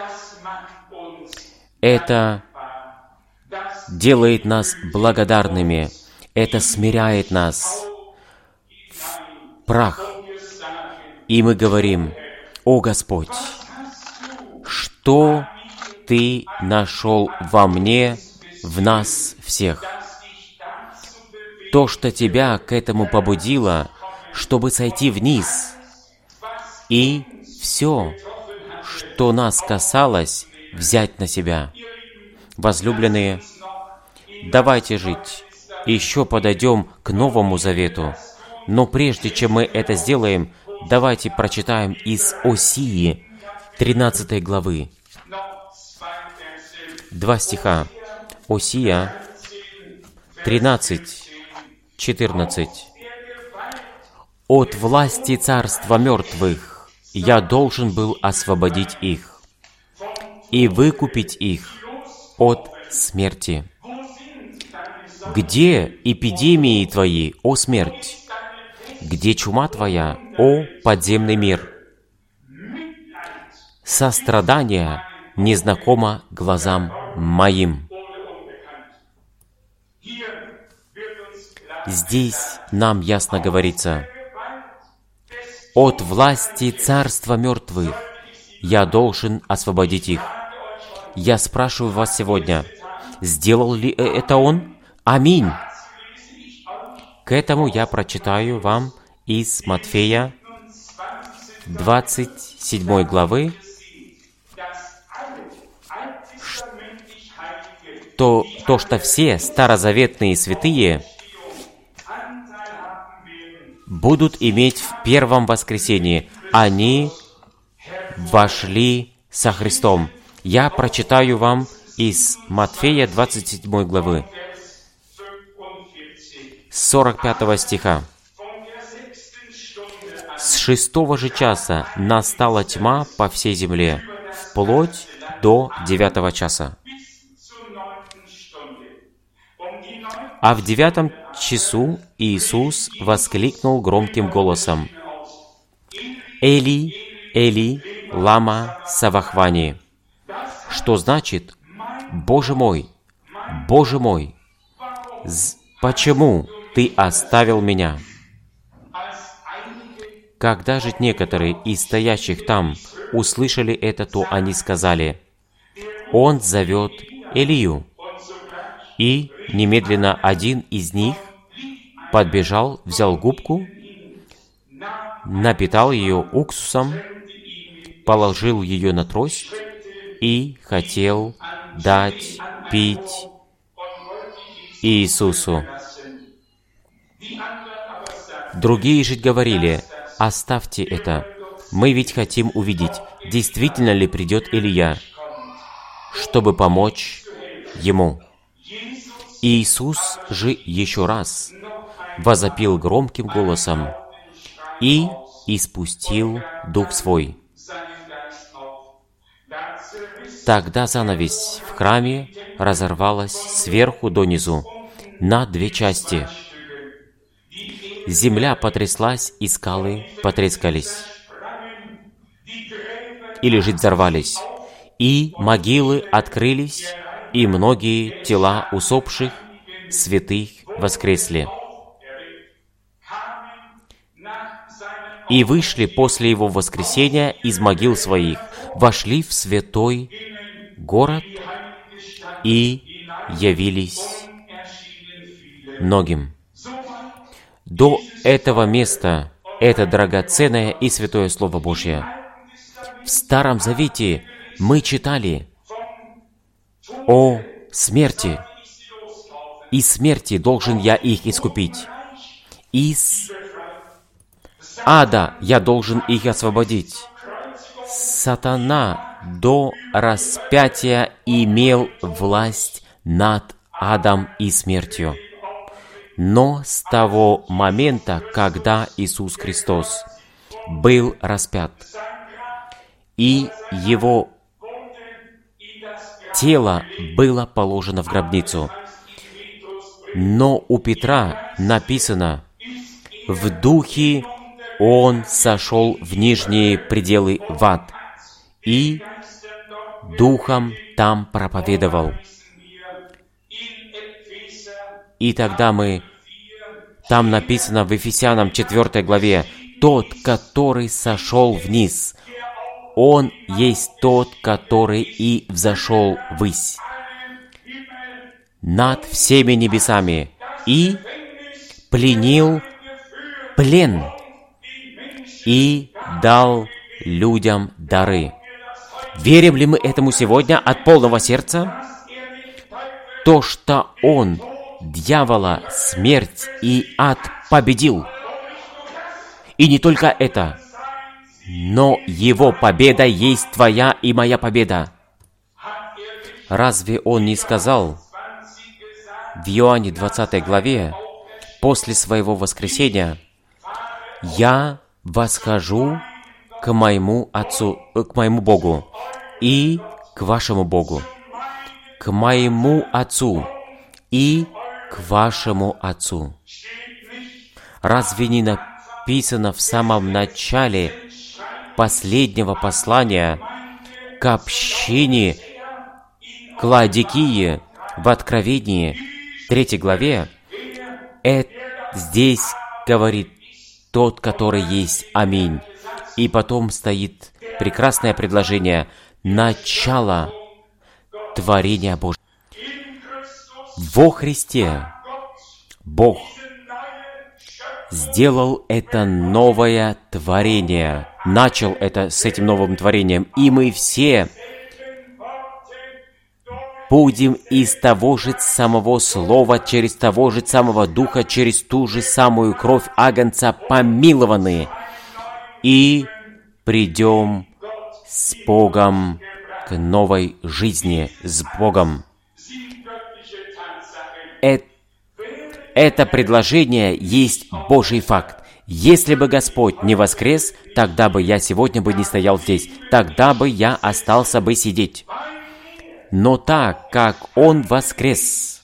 Это делает нас благодарными. Это смиряет нас в прах. И мы говорим: «О Господь, что Ты нашел во мне, в нас всех?» То, что Тебя к этому побудило, чтобы сойти вниз, и все, что нас касалось, взять на себя. Возлюбленные, давайте жить. Еще подойдем к Новому Завету. Но прежде чем мы это сделаем, давайте прочитаем из Осии 13 главы. 2 стиха. Осия 13, 14. «От власти царства мертвых я должен был освободить их и выкупить их от смерти. Где эпидемии твои, о смерть? Где чума твоя, о подземный мир? Сострадание незнакомо глазам моим». Здесь нам ясно говорится: «От власти царства мертвых я должен освободить их». Я спрашиваю вас сегодня, сделал ли это Он? Аминь. К этому я прочитаю вам из Матфея 27 главы то, что все старозаветные святые будут иметь в первом воскресении. Они вошли со Христом. Я прочитаю вам из Матфея 27 главы, 45 стиха. «С 6 же часа настала тьма по всей земле, вплоть до 9 часа. А в 9 часу Иисус воскликнул громким голосом: «Эли, Эли, лама савахвани», что значит: «Боже мой, почему Ты оставил меня?» Когда же некоторые из стоящих там услышали это, то они сказали: «Он зовет Илию». И немедленно один из них подбежал, взял губку, напитал ее уксусом, положил ее на трость и хотел дать пить Иисусу. Другие же говорили: «Оставьте это, мы ведь хотим увидеть, действительно ли придет Илия, чтобы помочь ему». Иисус же еще раз возопил громким голосом и испустил Дух Свой. Тогда занавесь в храме разорвалась сверху донизу на 2 части. Земля потряслась, и скалы потрескались, или же взорвались, и могилы открылись, и многие тела усопших святых воскресли. И вышли после Его воскресения из могил своих, вошли в святой город и явились многим. До этого места это драгоценное и святое Слово Божье. В Старом Завете мы читали о смерти. Из смерти должен я их искупить. Из ада я должен их освободить. Сатана до распятия имел власть над адом и смертью. Но с того момента, когда Иисус Христос был распят, и Его тело было положено в гробницу, но у Петра написано: «В духе он сошел в нижние пределы, в ад, и духом там проповедовал». И тогда там написано в Ефесянам 4 главе: «Тот, который сошел вниз, Он есть тот, который и взошел ввысь над всеми небесами и пленил плен и дал людям дары». Верим ли мы этому сегодня от полного сердца? То, что Он дьявола, смерть и ад победил. И не только это, но Его победа есть твоя и моя победа. Разве Он не сказал в Иоанне 20 главе, после Своего воскресения: «Я восхожу к моему Отцу, к моему Богу и к вашему Богу, к моему Отцу и к вашему Отцу». Разве не написано в самом начале последнего послания к общине, к Лаодикии, в Откровении 3 главе? Здесь говорит тот, который есть Аминь. И потом стоит прекрасное предложение: начало творения Божьего. Во Христе Бог сделал это новое творение, начал это с этим новым творением, и мы все будем из того же самого Слова, через того же самого Духа, через ту же самую кровь Агнца помилованы и придем с Богом к новой жизни, с Богом. Это предложение есть Божий факт. Если бы Господь не воскрес, тогда бы я сегодня бы не стоял здесь, тогда бы я остался бы сидеть. Но так как Он воскрес,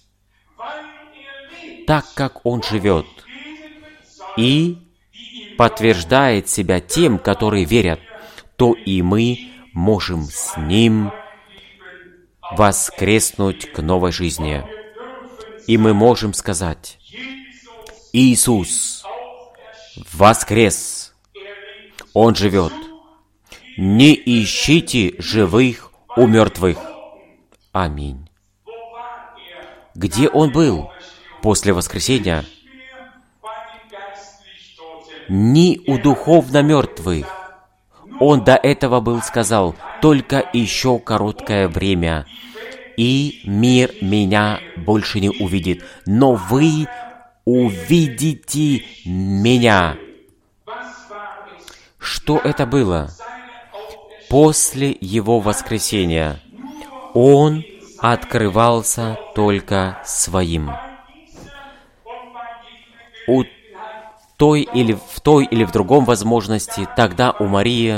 так как Он живет и подтверждает себя тем, которые верят, то и мы можем с Ним воскреснуть к новой жизни. И мы можем сказать: Иисус воскрес, Он живет. Не ищите живых у мертвых. Аминь. Где Он был после воскресения? Не у духовно мертвых. Он до этого был сказал: только еще короткое время, и мир меня больше не увидит, но вы увидите меня. Что это было? После Его воскресения Он открывался только Своим. В той или в другом возможности, тогда у Марии,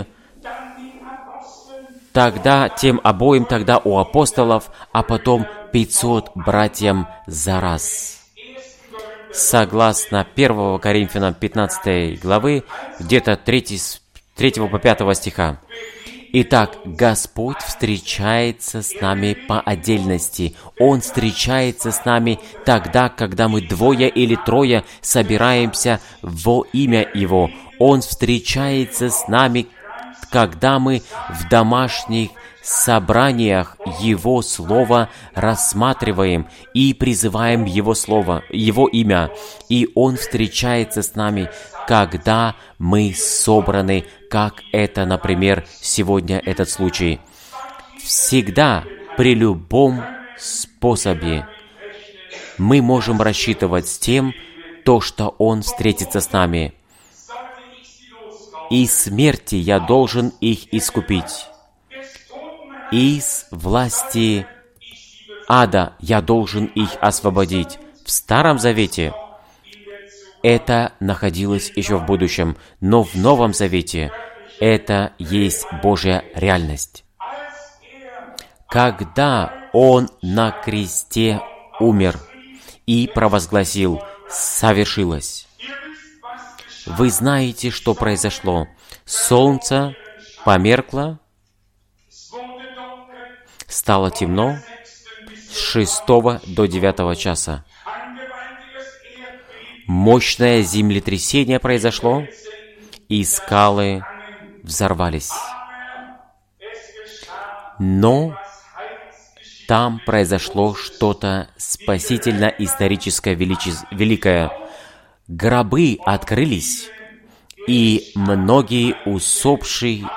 тогда тем обоим, тогда у апостолов, а потом 500 братьям за раз. Согласно 1 Коринфянам 15 главы, где-то 3 по 5 стиха. Итак, Господь встречается с нами по отдельности. Он встречается с нами тогда, когда мы 2 или 3 собираемся во имя Его. Он встречается с нами, когда мы в домашних собраниях Его Слово рассматриваем и призываем Его Слово, Его имя. И Он встречается с нами, когда мы собраны, как это, например, сегодня этот случай. Всегда, при любом способе, мы можем рассчитывать с тем, что Он встретится с нами. Из смерти я должен их искупить. Из власти ада я должен их освободить. В Старом Завете это находилось еще в будущем, но в Новом Завете это есть Божья реальность. Когда Он на кресте умер и провозгласил: «Совершилось», вы знаете, что произошло. Солнце померкло, стало темно с 6 до 9 часа. Мощное землетрясение произошло, и скалы взорвались. Но там произошло что-то спасительно-историческое великое. Гробы открылись, и многие усопшие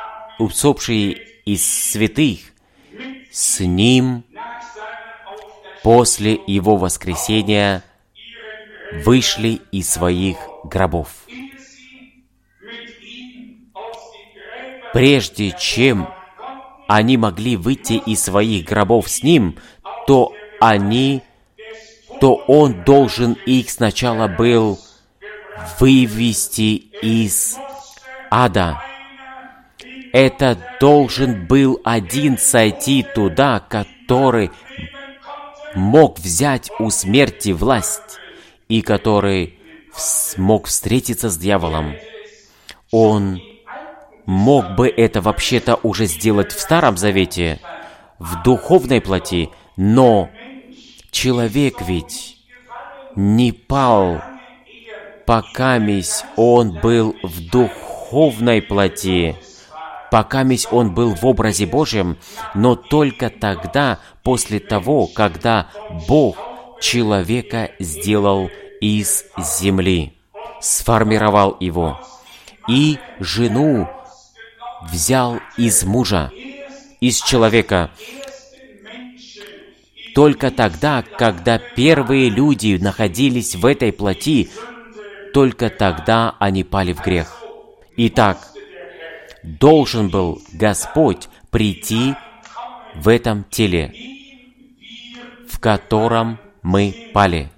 из святых с Ним после Его воскресения вышли из своих гробов. Прежде чем они могли выйти из своих гробов с Ним, то Он должен их сначала был вывести из ада. Это должен был один сойти туда, который мог взять у смерти власть и который мог встретиться с дьяволом. Он мог бы это вообще-то уже сделать в Старом Завете, в духовной плоти, но человек ведь не пал, покамись он был в духовной плоти, покамись он был в образе Божьем, но только тогда, после того, когда Бог человека сделал из земли, сформировал его, и жену взял из мужа, из человека, только тогда, когда первые люди находились в этой плоти, только тогда они пали в грех. Итак, должен был Господь прийти в этом теле, в котором мы пали.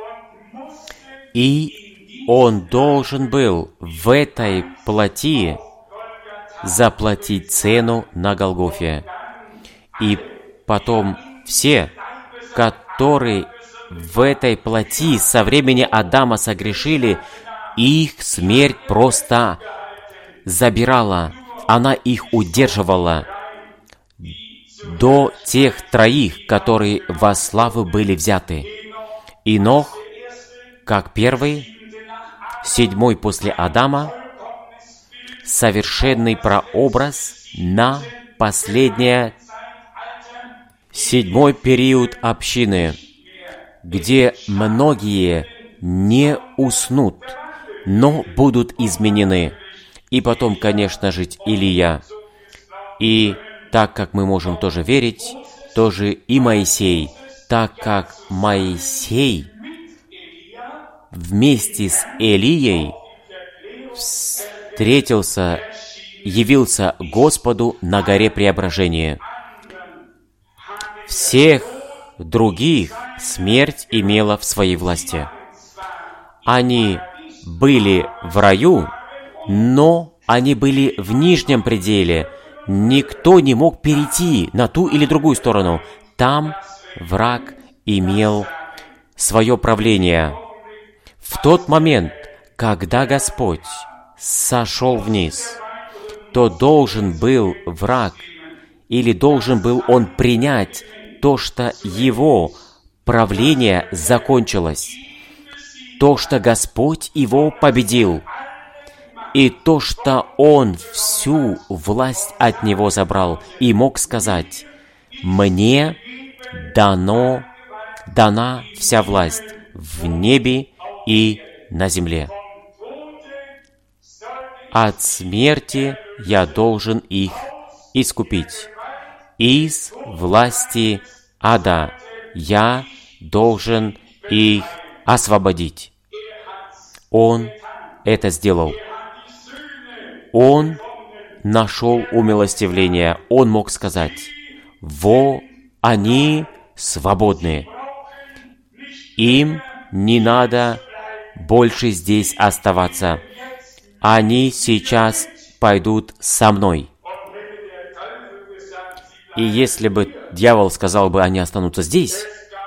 И Он должен был в этой плоти заплатить цену на Голгофе. И потом все, которые в этой плоти со времени Адама согрешили, их смерть просто забирала, она их удерживала до тех троих, которые во славу были взяты. Енох, как первый, седьмой после Адама, совершенный прообраз на последнее седьмой период общины, где многие не уснут, но будут изменены. И потом, конечно же, Илия. И так как мы можем тоже верить, тоже и Моисей, так как Моисей вместе с Илией явился Господу на горе Преображения. Всех других смерть имела в своей власти. Они были в раю, но они были в нижнем пределе. Никто не мог перейти на ту или другую сторону. Там враг имел свое правление. В тот момент, когда Господь сошел вниз, то должен был враг, или должен был он принять то, что его правление закончилось, то, что Господь его победил, и то, что он всю власть от него забрал, и мог сказать: «Мне дана вся власть в небе и на земле. От смерти я должен их искупить. Из власти ада я должен их освободить». Он это сделал. Он нашел умилостивление. Он мог сказать: «Во, они свободны. Им не надо больше здесь оставаться. Они сейчас пойдут со мной». И если бы дьявол сказал бы, они останутся здесь,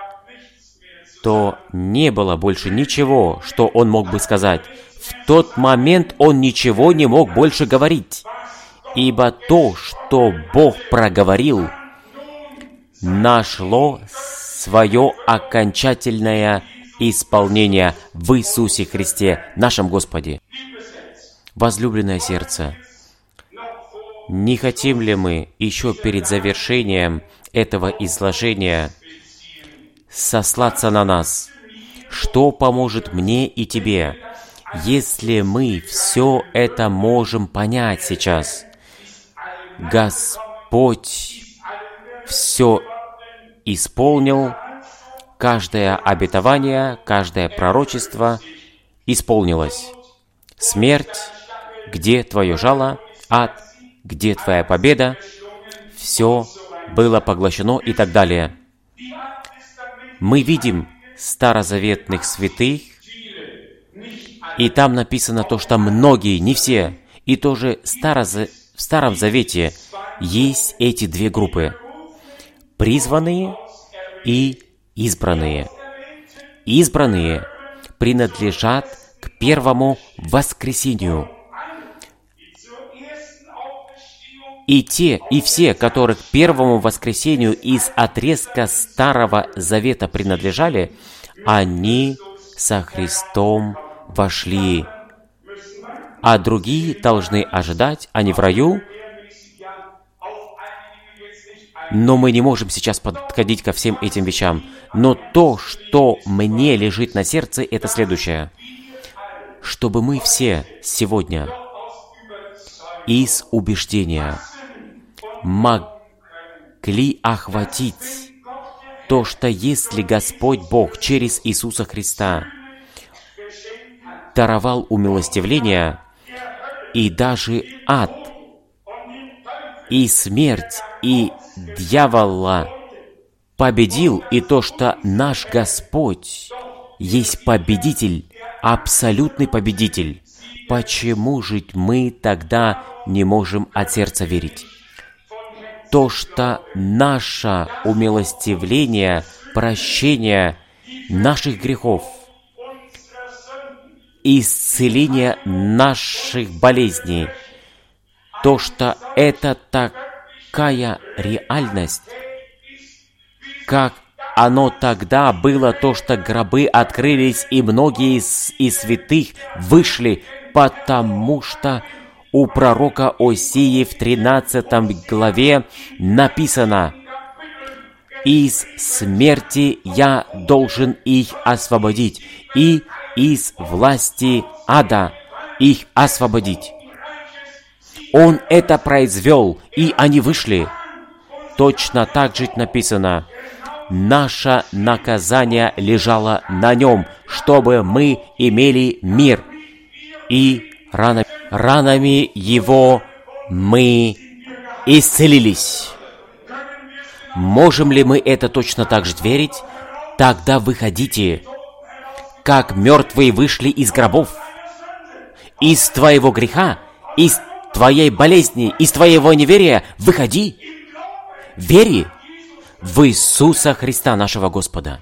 то не было больше ничего, что он мог бы сказать. В тот момент он ничего не мог больше говорить, ибо то, что Бог проговорил, нашло свое окончательное исполнение в Иисусе Христе, нашем Господе. Возлюбленное сердце, не хотим ли мы еще перед завершением этого изложения сослаться на нас? Что поможет мне и тебе, если мы все это можем понять сейчас? Господь все исполнил, каждое обетование, каждое пророчество исполнилось. Смерть, где твое жало? Ад, где твоя победа? Все было поглощено и так далее. Мы видим старозаветных святых, и там написано то, что многие, не все, и тоже в Старом Завете есть эти две группы: призванные и избранные. Избранные принадлежат к первому воскресению. И те, и все, которые к первому воскресению из отрезка Старого Завета принадлежали, они со Христом вошли. А другие должны ожидать, они в раю. Но мы не можем сейчас подходить ко всем этим вещам. Но то, что мне лежит на сердце, это следующее. Чтобы мы все сегодня из убеждения могли охватить то, что если Господь Бог через Иисуса Христа даровал умилостивление, и даже ад, и смерть, и дьявола победил, и то, что наш Господь есть победитель, абсолютный победитель, почему же мы тогда не можем от сердца верить? То, что наше умилостивление, прощение наших грехов, исцеление наших болезней, то, что это такая реальность, как оно тогда было, то, что гробы открылись, и многие из святых вышли, потому что у пророка Осии в 13 главе написано: «Из смерти я должен их освободить, и из власти ада их освободить». Он это произвел, и они вышли. Точно так же написано: «Наше наказание лежало на нем, чтобы мы имели мир, и ранами его мы исцелились». Можем ли мы это точно так же верить? Тогда выходите, как мертвые вышли из гробов, из твоего греха, из твоей болезни, из твоего неверия. Выходи, вери в Иисуса Христа, нашего Господа.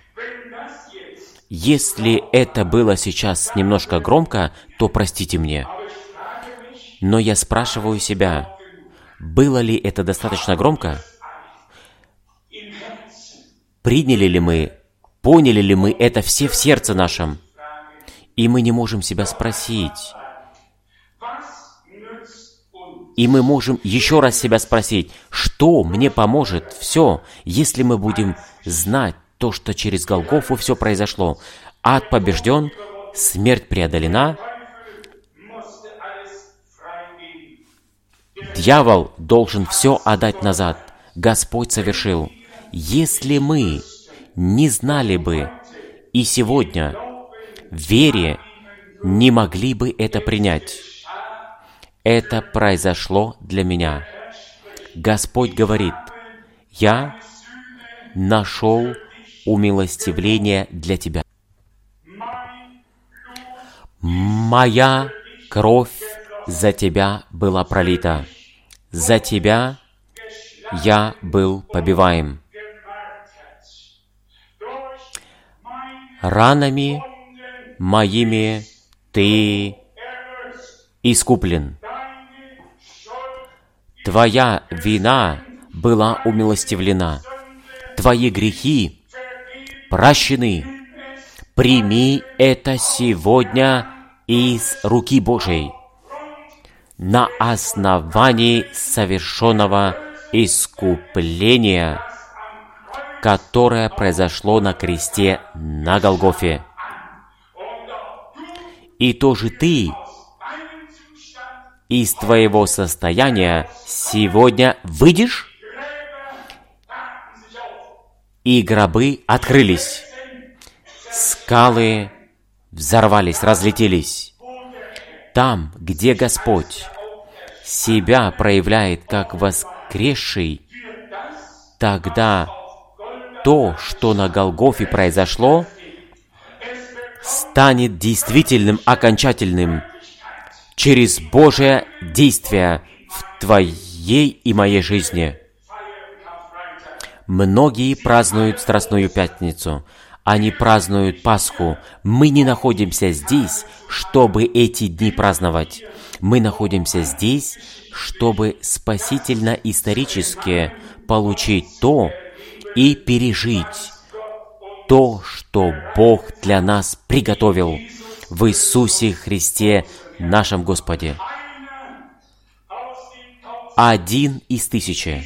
Если это было сейчас немножко громко, то простите мне. Но я спрашиваю себя, было ли это достаточно громко? Приняли ли мы, поняли ли мы это все в сердце нашем? И мы не можем себя спросить. И мы можем еще раз себя спросить, что мне поможет все, если мы будем знать то, что через Голгофу все произошло. Ад побежден, смерть преодолена, дьявол должен все отдать назад. Господь совершил. Если мы не знали бы и сегодня в вере не могли бы это принять, это произошло для меня. Господь говорит: «Я нашел умилостивление для тебя. Моя кровь за тебя была пролита. За тебя я был побиваем. Ранами моими ты искуплен. Твоя вина была умилостивлена. Твои грехи прощены. Прими это сегодня из руки Божией на основании совершенного искупления, которое произошло на кресте на Голгофе. И тоже ты из твоего состояния сегодня выйдешь, и гробы открылись, скалы взорвались, разлетелись. Там, где Господь себя проявляет как воскресший, тогда то, что на Голгофе произошло, станет действительным, окончательным через Божие действие в твоей и моей жизни. Многие празднуют Страстную Пятницу. Они празднуют Пасху. Мы не находимся здесь, чтобы эти дни праздновать. Мы находимся здесь, чтобы спасительно-исторически получить то и пережить то, что Бог для нас приготовил в Иисусе Христе, нашем Господе. 1 из 1000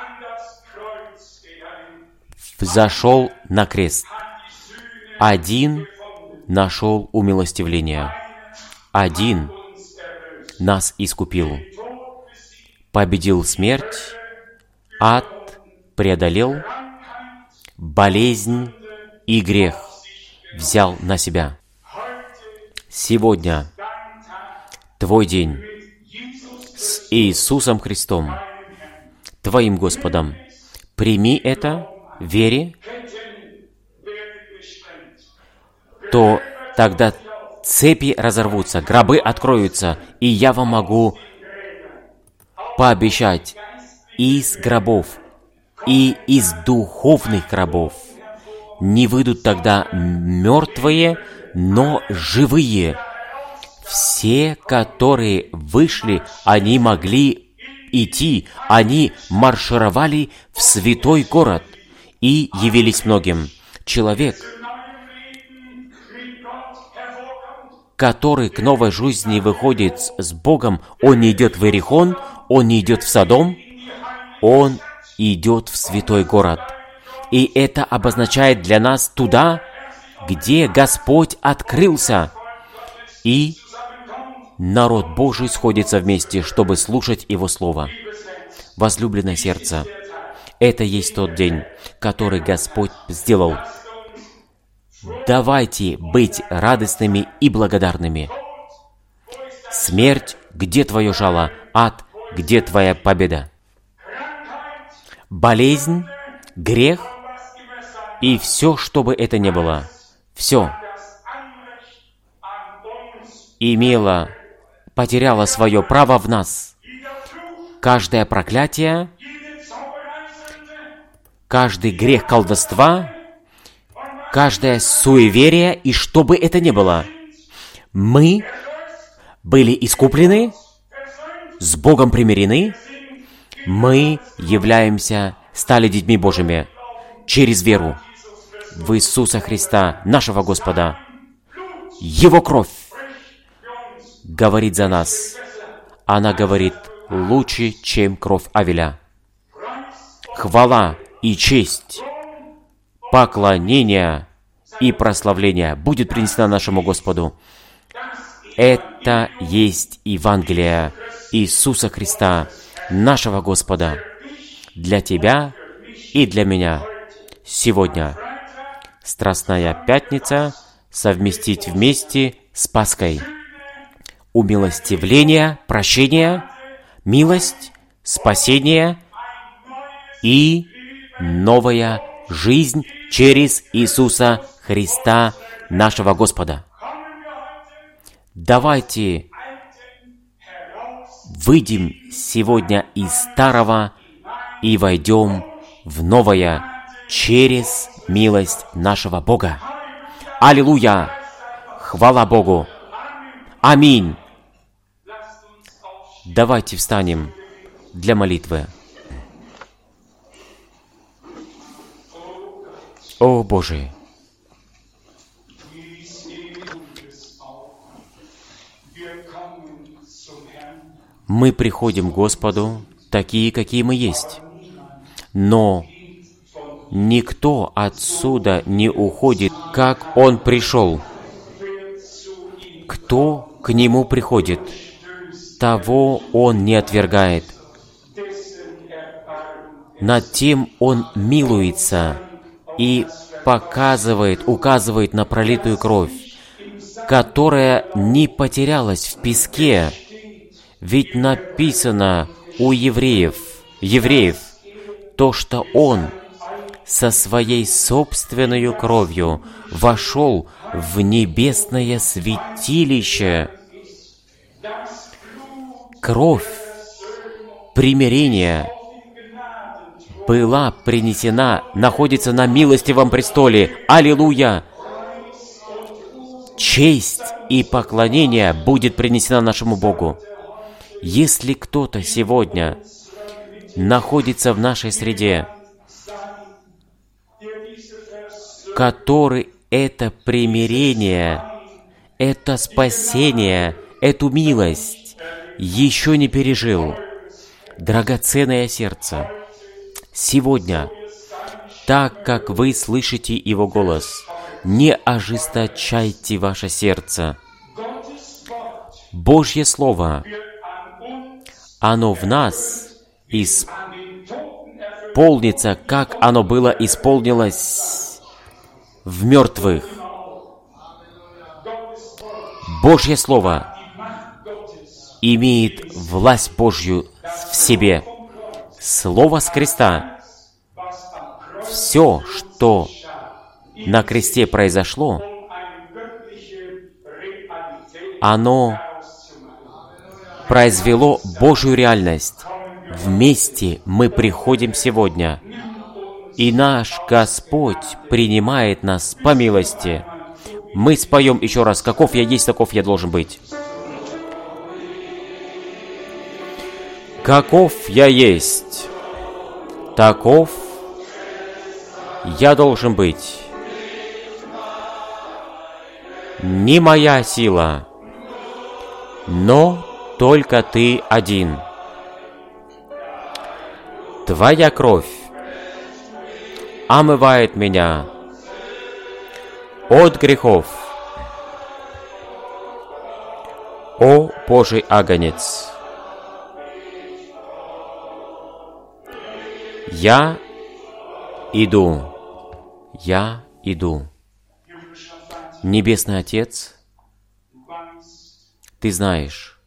взошел на крест. 1 нашел умилостивление. 1 нас искупил. Победил смерть, ад преодолел, болезнь и грех взял на себя. Сегодня Твой день с Иисусом Христом, Твоим Господом. Прими это в вере, то тогда цепи разорвутся, гробы откроются, и я вам могу пообещать, из гробов и из духовных гробов не выйдут тогда мертвые, но живые. Все, которые вышли, они могли идти, они маршировали в святой город и явились многим. Человек, который к новой жизни выходит с Богом, он не идет в Иерихон, он не идет в Содом, он идет в святой город. И это обозначает для нас туда, где Господь открылся. И народ Божий сходится вместе, чтобы слушать Его Слово. Возлюбленное сердце, это есть тот день, который Господь сделал. Давайте быть радостными и благодарными. Смерть, где твое жало? Ад, где твоя победа? Болезнь, грех и все, что бы это ни было, все потеряло свое право в нас. Каждое проклятие, каждый грех колдовства, каждое суеверие, и что бы это ни было, мы были искуплены, с Богом примирены, мы стали детьми Божьими через веру в Иисуса Христа, нашего Господа. Его кровь говорит за нас. Она говорит лучше, чем кровь Авеля. Хвала и честь, поклонение и прославление будет принесено нашему Господу. Это есть Евангелие Иисуса Христа, нашего Господа, для тебя и для меня. Сегодня Страстная Пятница совместить вместе с Пасхой. Умилостивление, прощение, милость, спасение и новая жизнь через Иисуса Христа, нашего Господа. Давайте выйдем сегодня из старого и войдем в новое через милость нашего Бога. Аллилуйя! Хвала Богу! Аминь! Давайте встанем для молитвы. О Боже! Мы приходим к Господу такие, какие мы есть. Но никто отсюда не уходит, как Он пришел. Кто к Нему приходит, того Он не отвергает. Над тем Он милуется и указывает на пролитую кровь, которая не потерялась в песке. Ведь написано у евреев, то, что Он со своей собственной кровью вошел в небесное святилище. Кровь примирения была принесена, находится на милостивом престоле. Аллилуйя! Честь и поклонение будет принесена нашему Богу. Если кто-то сегодня находится в нашей среде, который это примирение, это спасение, эту милость еще не пережил, драгоценное сердце, сегодня, так как вы слышите Его голос, не ожесточайте ваше сердце. Божье Слово, оно в нас исполнится, как оно было исполнилось в мертвых. Божье Слово имеет власть Божью в себе. Слово с креста. Все, что на кресте произошло, оно произвело Божью реальность. Вместе мы приходим сегодня, и наш Господь принимает нас по милости. Мы споем еще раз: «Каков я есть, таков я должен быть». Каков я есть, таков я должен быть. Не моя сила, но только Ты один. Твоя кровь омывает меня от грехов. О Божий агнец! Я иду. Небесный Отец, Ты знаешь,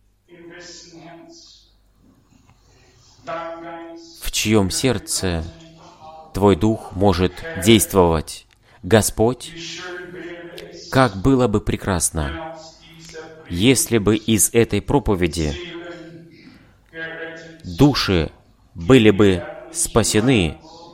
в чьем сердце Твой Дух может действовать. Господь, как было бы прекрасно, если бы из этой проповеди души были бы спасены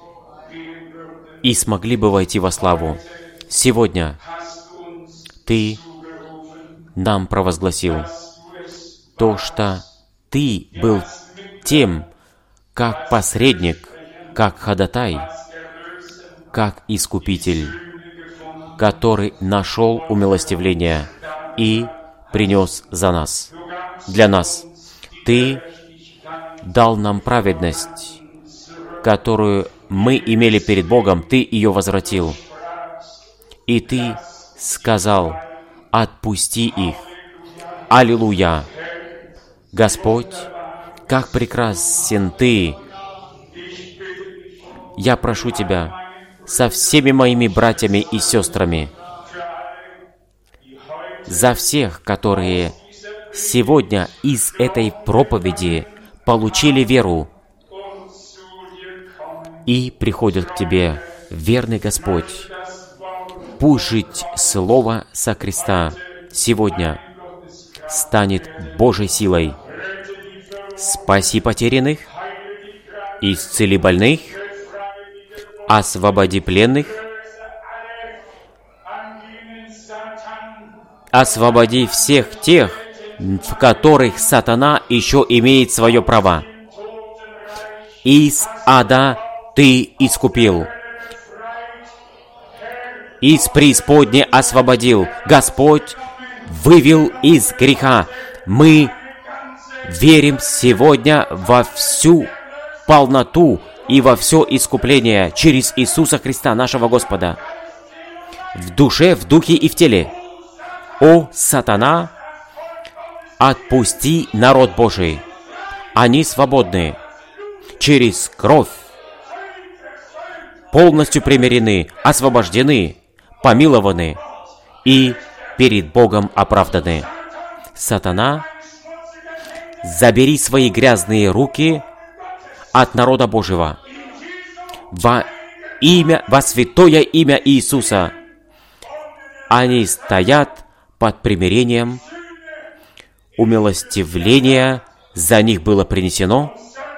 и смогли бы войти во славу. Сегодня Ты нам провозгласил то, что Ты был тем, как посредник, как ходатай, как искупитель, который нашел умилостивление и принес за нас, для нас. Ты дал нам праведность, которую мы имели перед Богом, Ты ее возвратил. И Ты сказал: «Отпусти их». Аллилуйя! Господь, как прекрасен Ты! Я прошу Тебя со всеми моими братьями и сестрами, за всех, которые сегодня из этой проповеди получили веру и приходят к Тебе, верный Господь. Пусть жить Слово со креста сегодня станет Божьей силой. Спаси потерянных, исцели больных, освободи пленных, освободи всех тех, в которых сатана еще имеет свое право. Из ада Ты искупил, из преисподней освободил. Господь вывел из греха. Мы верим сегодня во всю полноту и во все искупление через Иисуса Христа, нашего Господа, в душе, в духе и в теле. О, сатана, отпусти народ Божий. Они свободны через кровь, полностью примирены, освобождены, помилованы и перед Богом оправданы. Сатана, забери свои грязные руки от народа Божьего во святое имя Иисуса. Они стоят под примирением, умилостивление за них было принесено,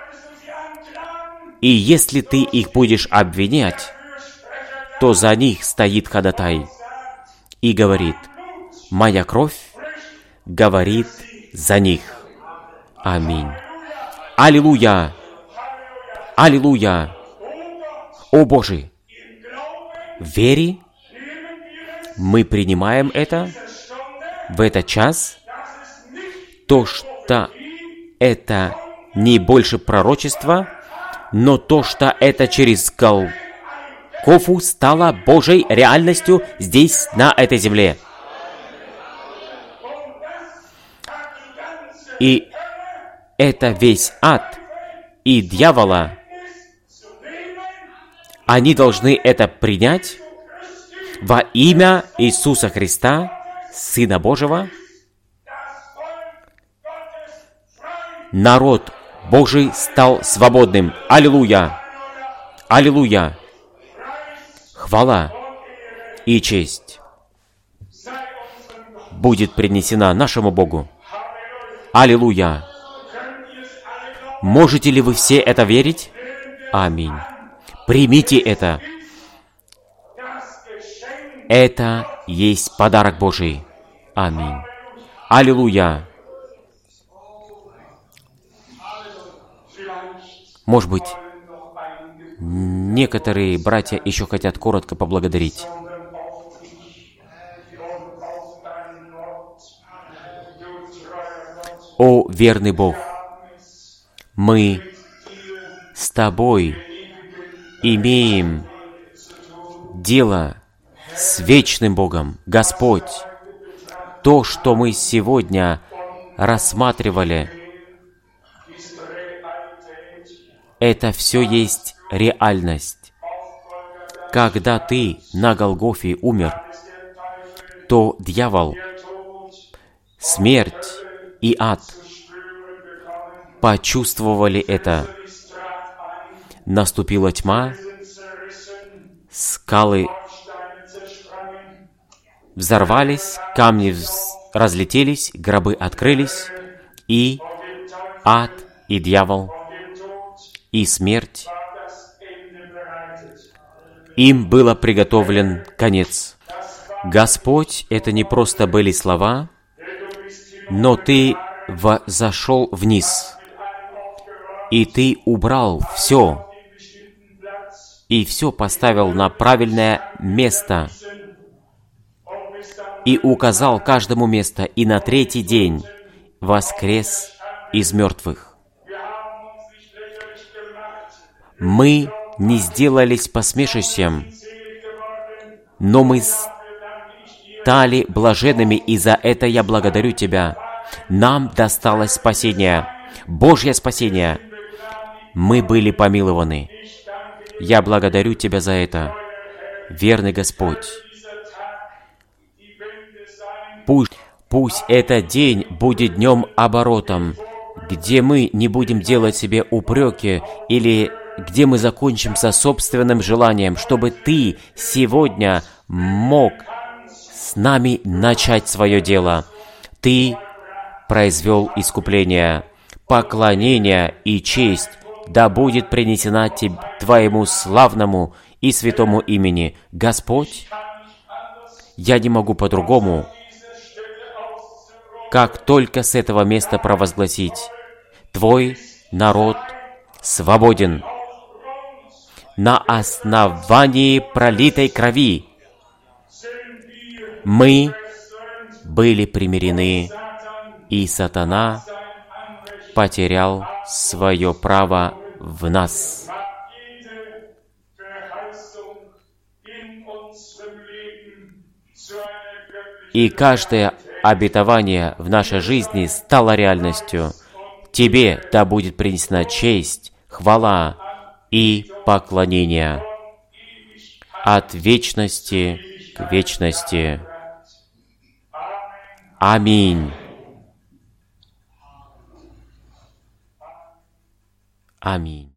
и если ты их будешь обвинять, то за них стоит ходатай и говорит: «Моя кровь говорит за них». Аминь. Аллилуйя! Аллилуйя! О Боже! В вере мы принимаем это в этот час, то, что это не больше пророчество, но то, что это через Голгофу стало Божьей реальностью здесь, на этой земле. И это весь ад и дьявола Они должны это принять во имя Иисуса Христа, Сына Божьего. Народ Божий стал свободным. Аллилуйя! Аллилуйя! Хвала и честь будет принесена нашему Богу. Аллилуйя! Можете ли вы все это верить? Аминь. Примите это. Это есть подарок Божий. Аминь. Аллилуйя! Может быть, некоторые братья еще хотят коротко поблагодарить. О, верный Бог, мы с Тобой имеем дело с вечным Богом. Господь, то, что мы сегодня рассматривали, это все есть реальность. Когда Ты на Голгофе умер, то дьявол, смерть и ад почувствовали это. Наступила тьма, скалы взорвались, камни разлетелись, гробы открылись, и ад, и дьявол, и смерть, им был приготовлен конец. Господь, это не просто были слова, но Ты зашел вниз, и Ты убрал все, и все поставил на правильное место, и указал каждому место, и на третий день воскрес из мертвых. Мы не сделались посмешищем, но мы стали блаженными, и за это я благодарю Тебя. Нам досталось спасение, Божье спасение. Мы были помилованы. Я благодарю Тебя за это, верный Господь. Пусть этот день будет днем оборотом, где мы не будем делать себе упреки или где мы закончим со собственным желанием, чтобы Ты сегодня мог с нами начать свое дело. Ты произвел искупление, поклонение и честь да будет принесена Твоему славному и святому имени. Господь, я не могу по-другому, как только с этого места провозгласить: Твой народ свободен на основании пролитой крови. Мы были примирены, и сатана потерял свое право в нас. И каждое обетование в нашей жизни стало реальностью. Тебе да будет принесена честь, хвала и поклонение от вечности к вечности. Аминь. Аминь.